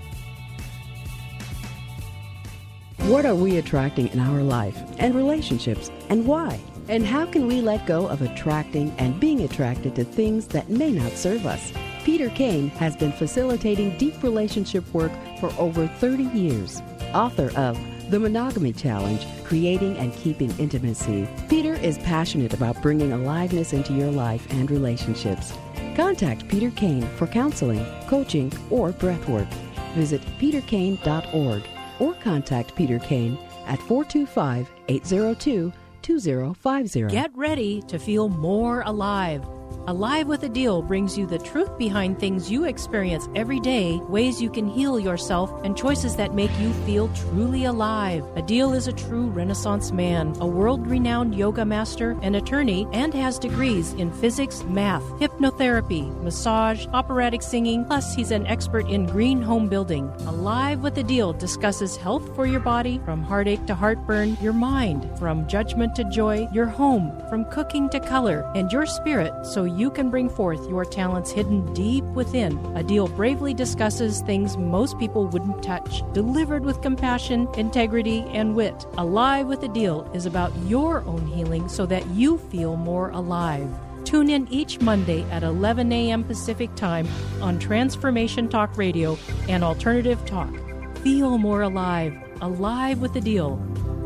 Speaker 18: What are we attracting in our life and relationships, and why? And how can we let go of attracting and being attracted to things that may not serve us? Peter Kane has been facilitating deep relationship work for over thirty years. Author of The Monogamy Challenge, Creating and Keeping Intimacy, Peter is passionate about bringing aliveness into your life and relationships. Contact Peter Kane for counseling, coaching, or breathwork. Visit peter kane dot org or contact Peter Kane at four two five, eight zero two, two zero five zero.
Speaker 19: Get ready to feel more alive. Alive with a Deal brings you the truth behind things you experience every day, ways you can heal yourself, and choices that make you feel truly alive. Adil is a true Renaissance man, a world-renowned yoga master and attorney, and has degrees in physics, math, hypnotherapy, massage, operatic singing, plus he's an expert in green home building. Alive with Adil discusses health for your body, from heartache to heartburn, your mind, from judgment to joy, your home, from cooking to color, and your spirit, so you can bring forth your talents hidden deep within. Adil bravely discusses things most people wouldn't touch, delivered with compassion, integrity, and wit. Alive with Adil is about your own healing so that you feel more alive. Tune in each Monday at eleven a.m. Pacific Time on Transformation Talk Radio and Alternative Talk. Feel more alive. Alive with Adil.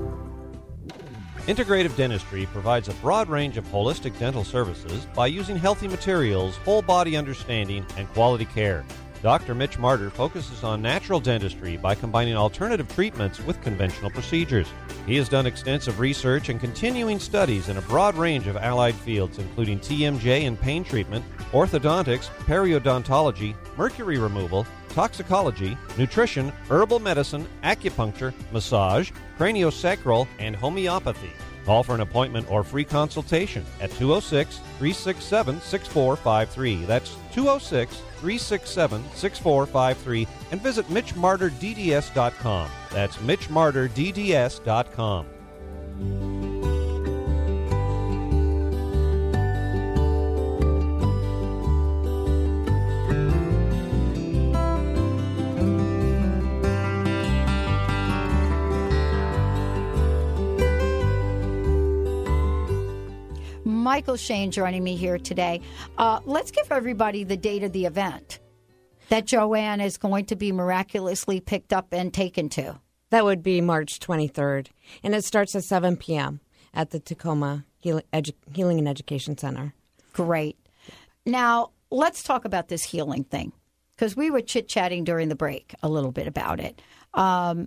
Speaker 20: Integrative Dentistry provides a broad range of holistic dental services by using healthy materials, whole body understanding, and quality care. Doctor Mitch Martyr focuses on natural dentistry by combining alternative treatments with conventional procedures. He has done extensive research and continuing studies in a broad range of allied fields, including T M J and pain treatment, orthodontics, periodontology, mercury removal, toxicology, nutrition, herbal medicine, acupuncture, massage, craniosacral, and homeopathy. Call for an appointment or free consultation at two oh six, three six seven, six four five three. That's two oh six, three six seven, six four five three, and visit mitch martyr d d s dot com. That's mitch martyr d d s dot com.
Speaker 2: Michael Shane joining me here today. Uh, let's give everybody the date of the event that Joanne is going to be miraculously picked up and taken to.
Speaker 12: That would be March twenty-third, and it starts at seven p.m. at the Tacoma Heal- Edu- Healing and Education Center.
Speaker 2: Great. Now, let's talk about this healing thing, because we were chit-chatting during the break a little bit about it. Um,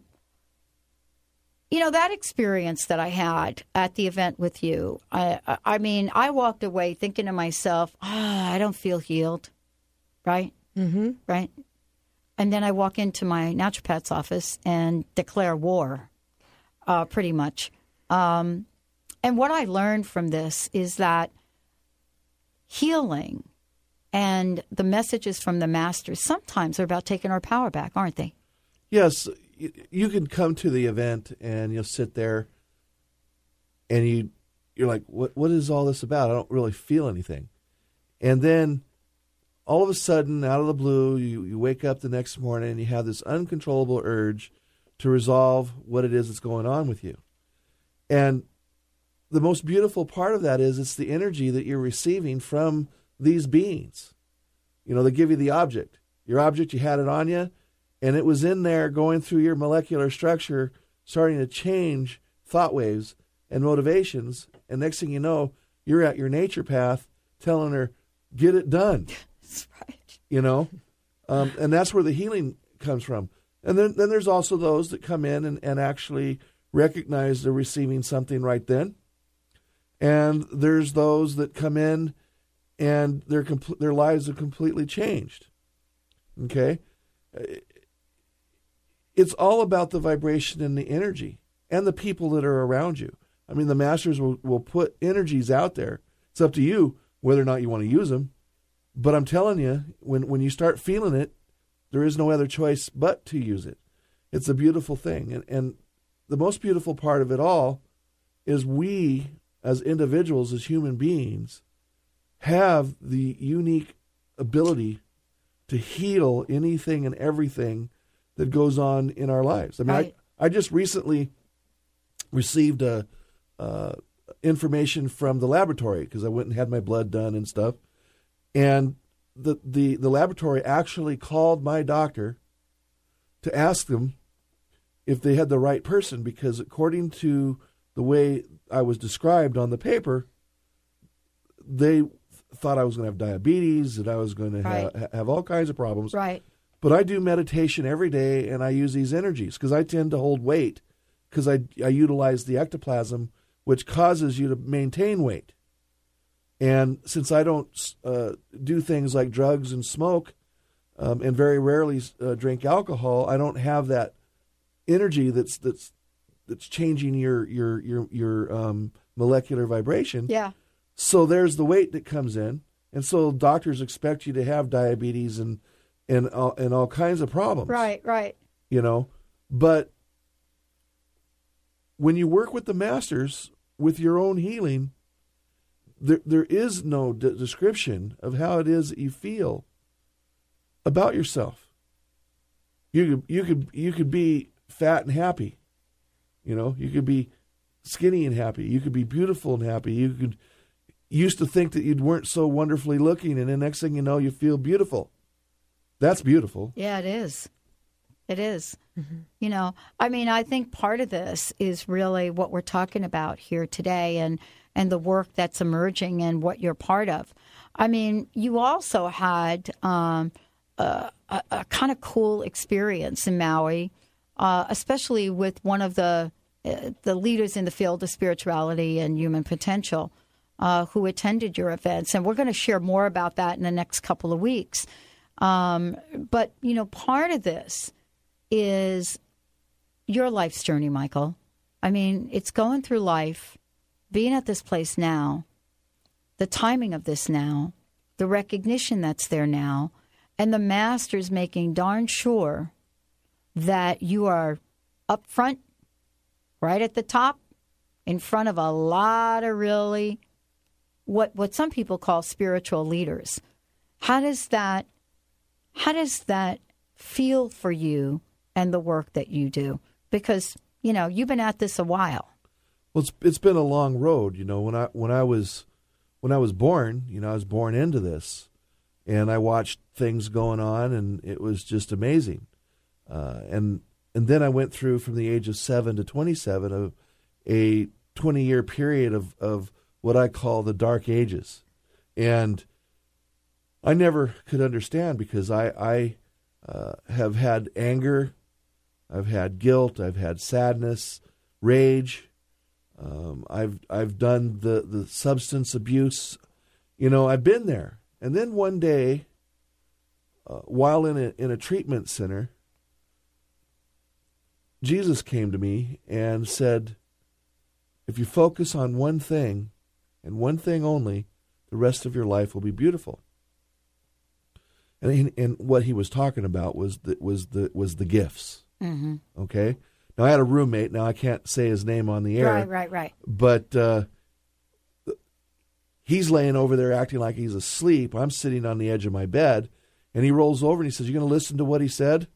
Speaker 2: you know, that experience that I had at the event with you, I, I, I mean, I walked away thinking to myself, oh, I don't feel healed, right?
Speaker 12: Mm-hmm.
Speaker 2: Right? And then I walk into my naturopath's office and declare war, uh, pretty much. Um, and what I learned from this is that healing and the messages from the masters sometimes are about taking our power back, aren't they?
Speaker 4: Yes. You can come to the event and you'll sit there and you, you're like, what, what is all this about? I don't really feel anything. And then all of a sudden, out of the blue, you, you wake up the next morning and you have this uncontrollable urge to resolve what it is that's going on with you. And the most beautiful part of that is it's the energy that you're receiving from these beings. You know, they give you the object. Your object, you had it on you, and it was in there going through your molecular structure, starting to change thought waves and motivations. And next thing you know, you're at your nature path telling her, get it done.
Speaker 2: That's right.
Speaker 4: You know, um, and that's where the healing comes from. And then, then there's also those that come in and, and actually recognize they're receiving something right then. And there's those that come in and their compl- their lives have completely changed. Okay? It's all about the vibration and the energy and the people that are around you. I mean, the masters will, will put energies out there. It's up to you whether or not you want to use them. But I'm telling you, when, when you start feeling it, there is no other choice but to use it. It's a beautiful thing. And, and the most beautiful part of it all is we, as individuals, as human beings, have the unique ability to heal anything and everything that goes on in our lives. I mean,
Speaker 2: Right.
Speaker 4: I, I just recently received a, uh, information from the laboratory because I went and had my blood done and stuff. And the, the, the laboratory actually called my doctor to ask them if they had the right person, because according to the way I was described on the paper, they thought I was going to have diabetes, that I was going to
Speaker 2: Right.
Speaker 4: ha- have all kinds of problems.
Speaker 2: Right.
Speaker 4: But I do meditation every day, and I use these energies because I tend to hold weight because I, I utilize the ectoplasm, which causes you to maintain weight. And since I don't uh, do things like drugs and smoke um, and very rarely uh, drink alcohol, I don't have that energy that's that's that's changing your your your your um, molecular vibration.
Speaker 2: Yeah.
Speaker 4: So there's the weight that comes in, and so doctors expect you to have diabetes and and uh, and all kinds of problems.
Speaker 2: Right, right.
Speaker 4: You know, but when you work with the masters with your own healing, there there is no de- description of how it is that you feel about yourself. You could you could you could be fat and happy. You know, you could be skinny and happy. You could be beautiful and happy. You could used to think that you weren't so wonderfully looking, and the next thing you know, you feel beautiful. That's beautiful.
Speaker 2: Yeah, it is. It is. Mm-hmm. You know, I mean, I think part of this is really what we're talking about here today, and, and the work that's emerging and what you're part of. I mean, you also had um, a, a, a kind of cool experience in Maui, uh, especially with one of the uh, the leaders in the field of spirituality and human potential uh, who attended your events. And we're going to share more about that in the next couple of weeks. Um, but, you know, part of this is your life's journey, Michael. I mean, it's going through life, being at this place now, the timing of this now, the recognition that's there now, and the masters making darn sure that you are up front, right at the top, in front of a lot of really what what some people call spiritual leaders. How does that how does that feel for you and the work that you do? Because, you know, you've been at this a while.
Speaker 4: Well, it's it's been a long road. You know, when I when I was when I was born, you know, I was born into this, and I watched things going on, and it was just amazing. Uh, and and then I went through from the age of seven to twenty-seven of a twenty-year period of, of what I call the dark ages. And I never could understand because I, I uh, have had anger, I've had guilt, I've had sadness, rage. Um, I've I've done the, the substance abuse. You know, I've been there. And then one day, uh, while in a, in a treatment center, Jesus came to me and said, if you focus on one thing and one thing only, the rest of your life will be beautiful. And he, and what he was talking about was the, was the was the gifts.
Speaker 2: Mm-hmm.
Speaker 4: Okay. Now I had a roommate. Now I can't say his name on the air.
Speaker 2: Right, right, right.
Speaker 4: But uh, he's laying over there acting like he's asleep. I'm sitting on the edge of my bed, and he rolls over and he says, "You going to listen to what he said?"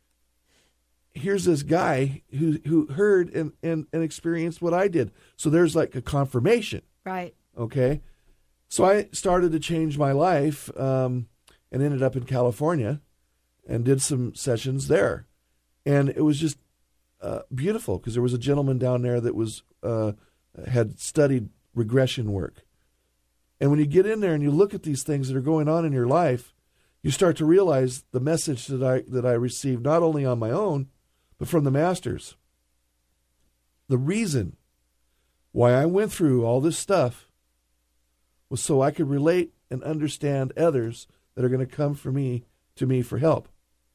Speaker 4: Here's this guy who who heard and, and, and experienced what I did. So there's like a confirmation.
Speaker 2: Right.
Speaker 4: Okay. So I started to change my life um, and ended up in California and did some sessions there. And it was just uh, beautiful because there was a gentleman down there that was uh, had studied regression work. And when you get in there and you look at these things that are going on in your life, you start to realize the message that I that I received not only on my own, but from the masters. The reason why I went through all this stuff was so I could relate and understand others that are going to come for me to me for help.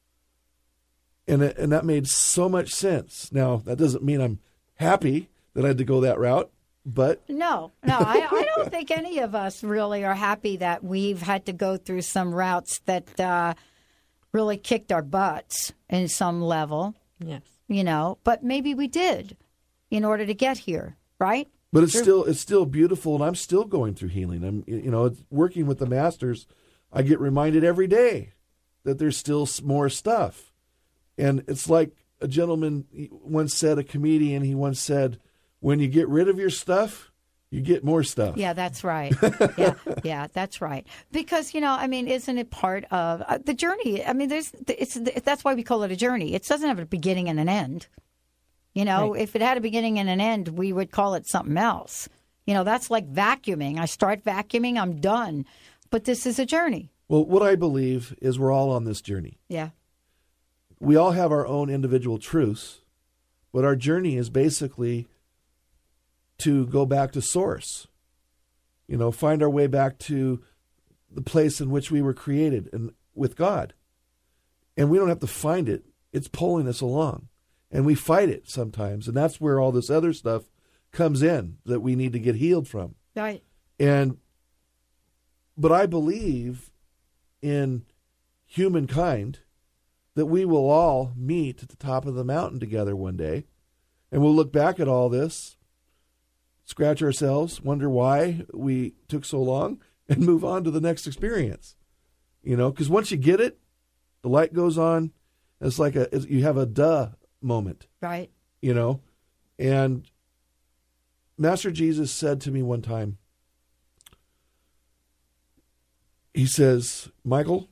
Speaker 4: And it, and that made so much sense. Now, that doesn't mean I'm happy that I had to go that route, but
Speaker 2: No, no, I, I don't think any of us really are happy that we've had to go through some routes that uh, really kicked our butts in some level.
Speaker 12: Yes.
Speaker 2: You know, but maybe we did in order to get here, right?
Speaker 4: But it's
Speaker 2: Sure.
Speaker 4: still it's still beautiful, and I'm still going through healing. I'm you know it's working with the masters. I get reminded every day that there's still s- more stuff, and it's like a gentleman once said, a comedian. He once said, "When you get rid of your stuff, you get more stuff."
Speaker 2: Yeah, that's right. Yeah, yeah, that's right. Because, you know, I mean, isn't it part of uh, the journey? I mean, there's it's that's why we call it a journey. It doesn't have a beginning and an end. You know,
Speaker 12: Right.
Speaker 2: if it had a beginning and an end, we would call it something else. You know, that's like vacuuming. I start vacuuming, I'm done. But this is a journey.
Speaker 4: Well, what I believe is we're all on this journey.
Speaker 2: Yeah.
Speaker 4: We all have our own individual truths, but our journey is basically to go back to source. You know, find our way back to the place in which we were created and with God. And we don't have to find it. It's pulling us along. And we fight it sometimes. And that's where all this other stuff comes in that we need to get healed from.
Speaker 2: Right.
Speaker 4: And but I believe in humankind that we will all meet at the top of the mountain together one day. And we'll look back at all this, scratch ourselves, wonder why we took so long, and move on to the next experience. You know, because once you get it, the light goes on. It's like a you have a duh moment.
Speaker 2: Right.
Speaker 4: You know, and Master Jesus said to me one time, he says, "Michael,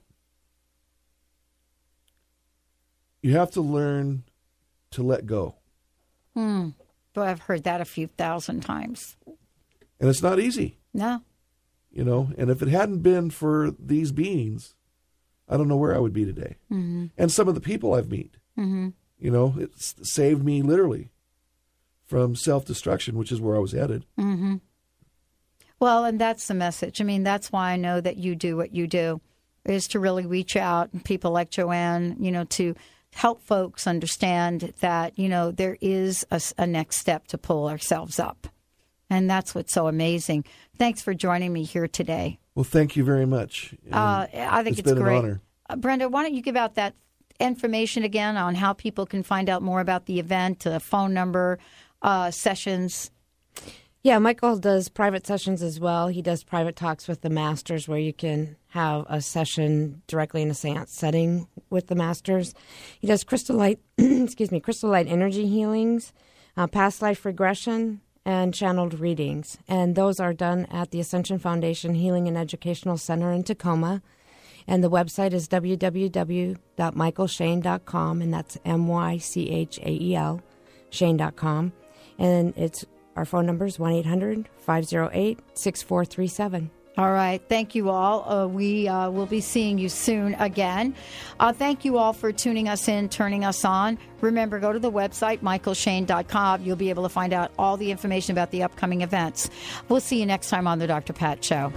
Speaker 4: you have to learn to let go."
Speaker 2: Hmm. Boy, I've heard that a few thousand times.
Speaker 4: And it's not easy.
Speaker 2: No.
Speaker 4: You know, and if it hadn't been for these beings, I don't know where I would be today.
Speaker 2: Mm-hmm.
Speaker 4: And some of the people I've met,
Speaker 2: Mm-hmm.
Speaker 4: you know, it's saved me literally from self-destruction, which is where I was headed.
Speaker 2: Mm-hmm. Well, and that's the message. I mean, that's why I know that you do what you do, is to really reach out, and people like Joanne, you know, to help folks understand that, you know, there is a, a next step to pull ourselves up. And that's what's so amazing. Thanks for joining me here today.
Speaker 4: Well, thank you very much.
Speaker 2: Uh, I think it's,
Speaker 4: it's been
Speaker 2: great.
Speaker 4: an honor.
Speaker 2: Uh, Brenda, why don't you give out that information again on how people can find out more about the event, uh, phone number, uh, sessions?
Speaker 12: Yeah, Michael does private sessions as well. He does private talks with the masters where you can have a session directly in a seance setting with the masters. He does crystal light, excuse me, crystal light energy healings, uh, past life regression, and channeled readings. And those are done at the Ascension Foundation Healing and Educational Center in Tacoma. And the website is w w w dot michael shane dot com, and that's M Y C H A E L, Shane dot com. And it's our phone number is one eight hundred five oh eight six four three seven.
Speaker 2: All right. Thank you all. Uh, we uh, will be seeing you soon again. Uh, thank you all for tuning us in, turning us on. Remember, go to the website, michael shane dot com. You'll be able to find out all the information about the upcoming events. We'll see you next time on the Doctor Pat Show.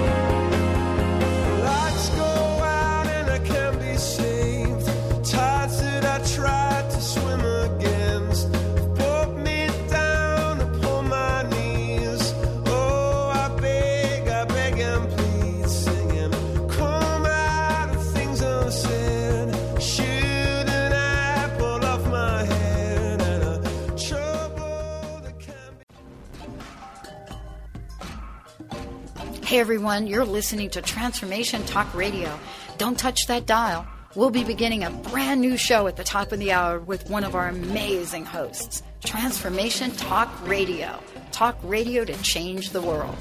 Speaker 11: Lights go out and I can be saved. Tides that I tried to swim against brought me down upon my knees. Oh, I beg, I beg and plead, singing, come out of things unsaid. Shooting apple off my head and a trouble that can be.
Speaker 2: Hey, everyone. You're listening to Transformation Talk Radio. Don't touch that dial. We'll be beginning a brand new show at the top of the hour with one of our amazing hosts. Transformation Talk Radio. Talk radio to change the world.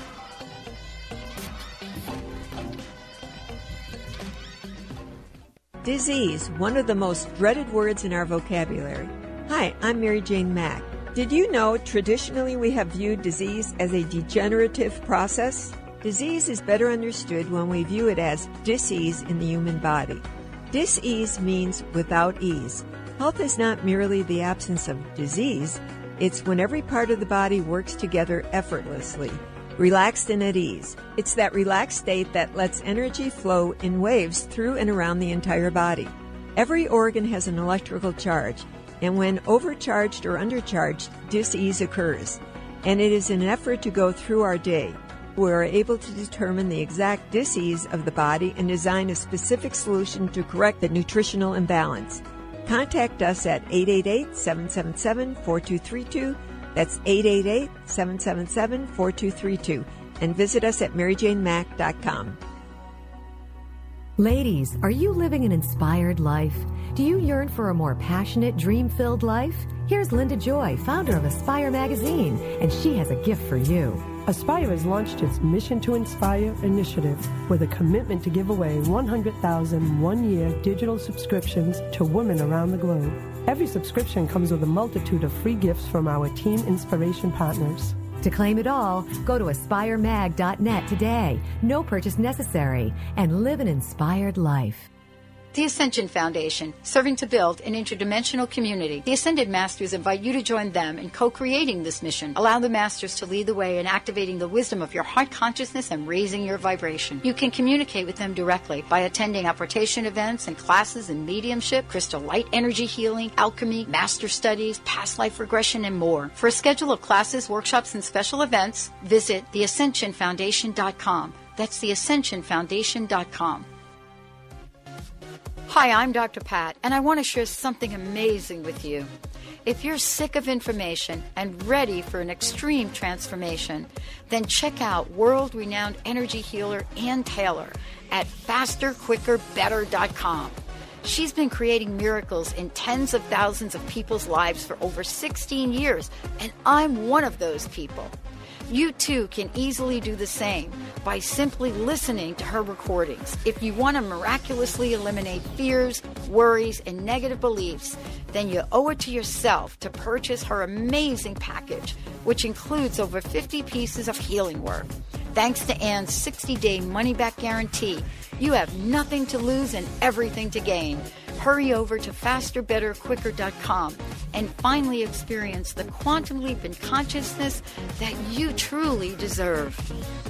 Speaker 13: Disease, one of the most dreaded words in our vocabulary. Hi, I'm Mary Jane Mack. Did you know traditionally we have viewed disease as a degenerative process? Disease is better understood when we view it as dis-ease in the human body. Dis-ease means without ease. Health is not merely the absence of disease, it's when every part of the body works together effortlessly, relaxed and at ease. It's that relaxed state that lets energy flow in waves through and around the entire body. Every organ has an electrical charge, and when overcharged or undercharged, dis-ease occurs. And it is an effort to go through our day. We are able to determine the exact dis-ease of the body and design a specific solution to correct the nutritional imbalance. Contact us at eight eight eight, seven seven seven, four two three two. That's eight eight eight, seven seven seven, four two three two. And visit us at mary jane mack dot com.
Speaker 14: Ladies, are you living an inspired life? Do you yearn for a more passionate, dream-filled life? Here's Linda Joy, founder of Aspire Magazine, and she has a gift for you.
Speaker 15: Aspire has launched its Mission to Inspire initiative with a commitment to give away one hundred thousand one-year digital subscriptions to women around the globe. Every subscription comes with a multitude of free gifts from our Team Inspiration partners.
Speaker 14: To claim it all, go to aspire mag dot net today. No purchase necessary, and live an inspired life.
Speaker 2: The Ascension Foundation, serving to build an interdimensional community. The Ascended Masters invite you to join them in co-creating this mission. Allow the Masters to lead the way in activating the wisdom of your heart consciousness and raising your vibration. You can communicate with them directly by attending apportation events and classes in mediumship, crystal light energy healing, alchemy, master studies, past life regression, and more. For a schedule of classes, workshops, and special events, visit the ascension foundation dot com. That's the ascension foundation dot com. Hi, I'm Doctor Pat, and I want to share something amazing with you. If you're sick of information and ready for an extreme transformation, then check out world-renowned energy healer Ann Taylor at faster quicker better dot com. She's been creating miracles in tens of thousands of people's lives for over sixteen years, and I'm one of those people. You too can easily do the same by simply listening to her recordings. If you want to miraculously eliminate fears, worries, and negative beliefs, then you owe it to yourself to purchase her amazing package, which includes over fifty pieces of healing work. Thanks to Ann's sixty-day money-back guarantee, you have nothing to lose and everything to gain. Hurry over to faster better quicker dot com and finally experience the quantum leap in consciousness that you truly deserve.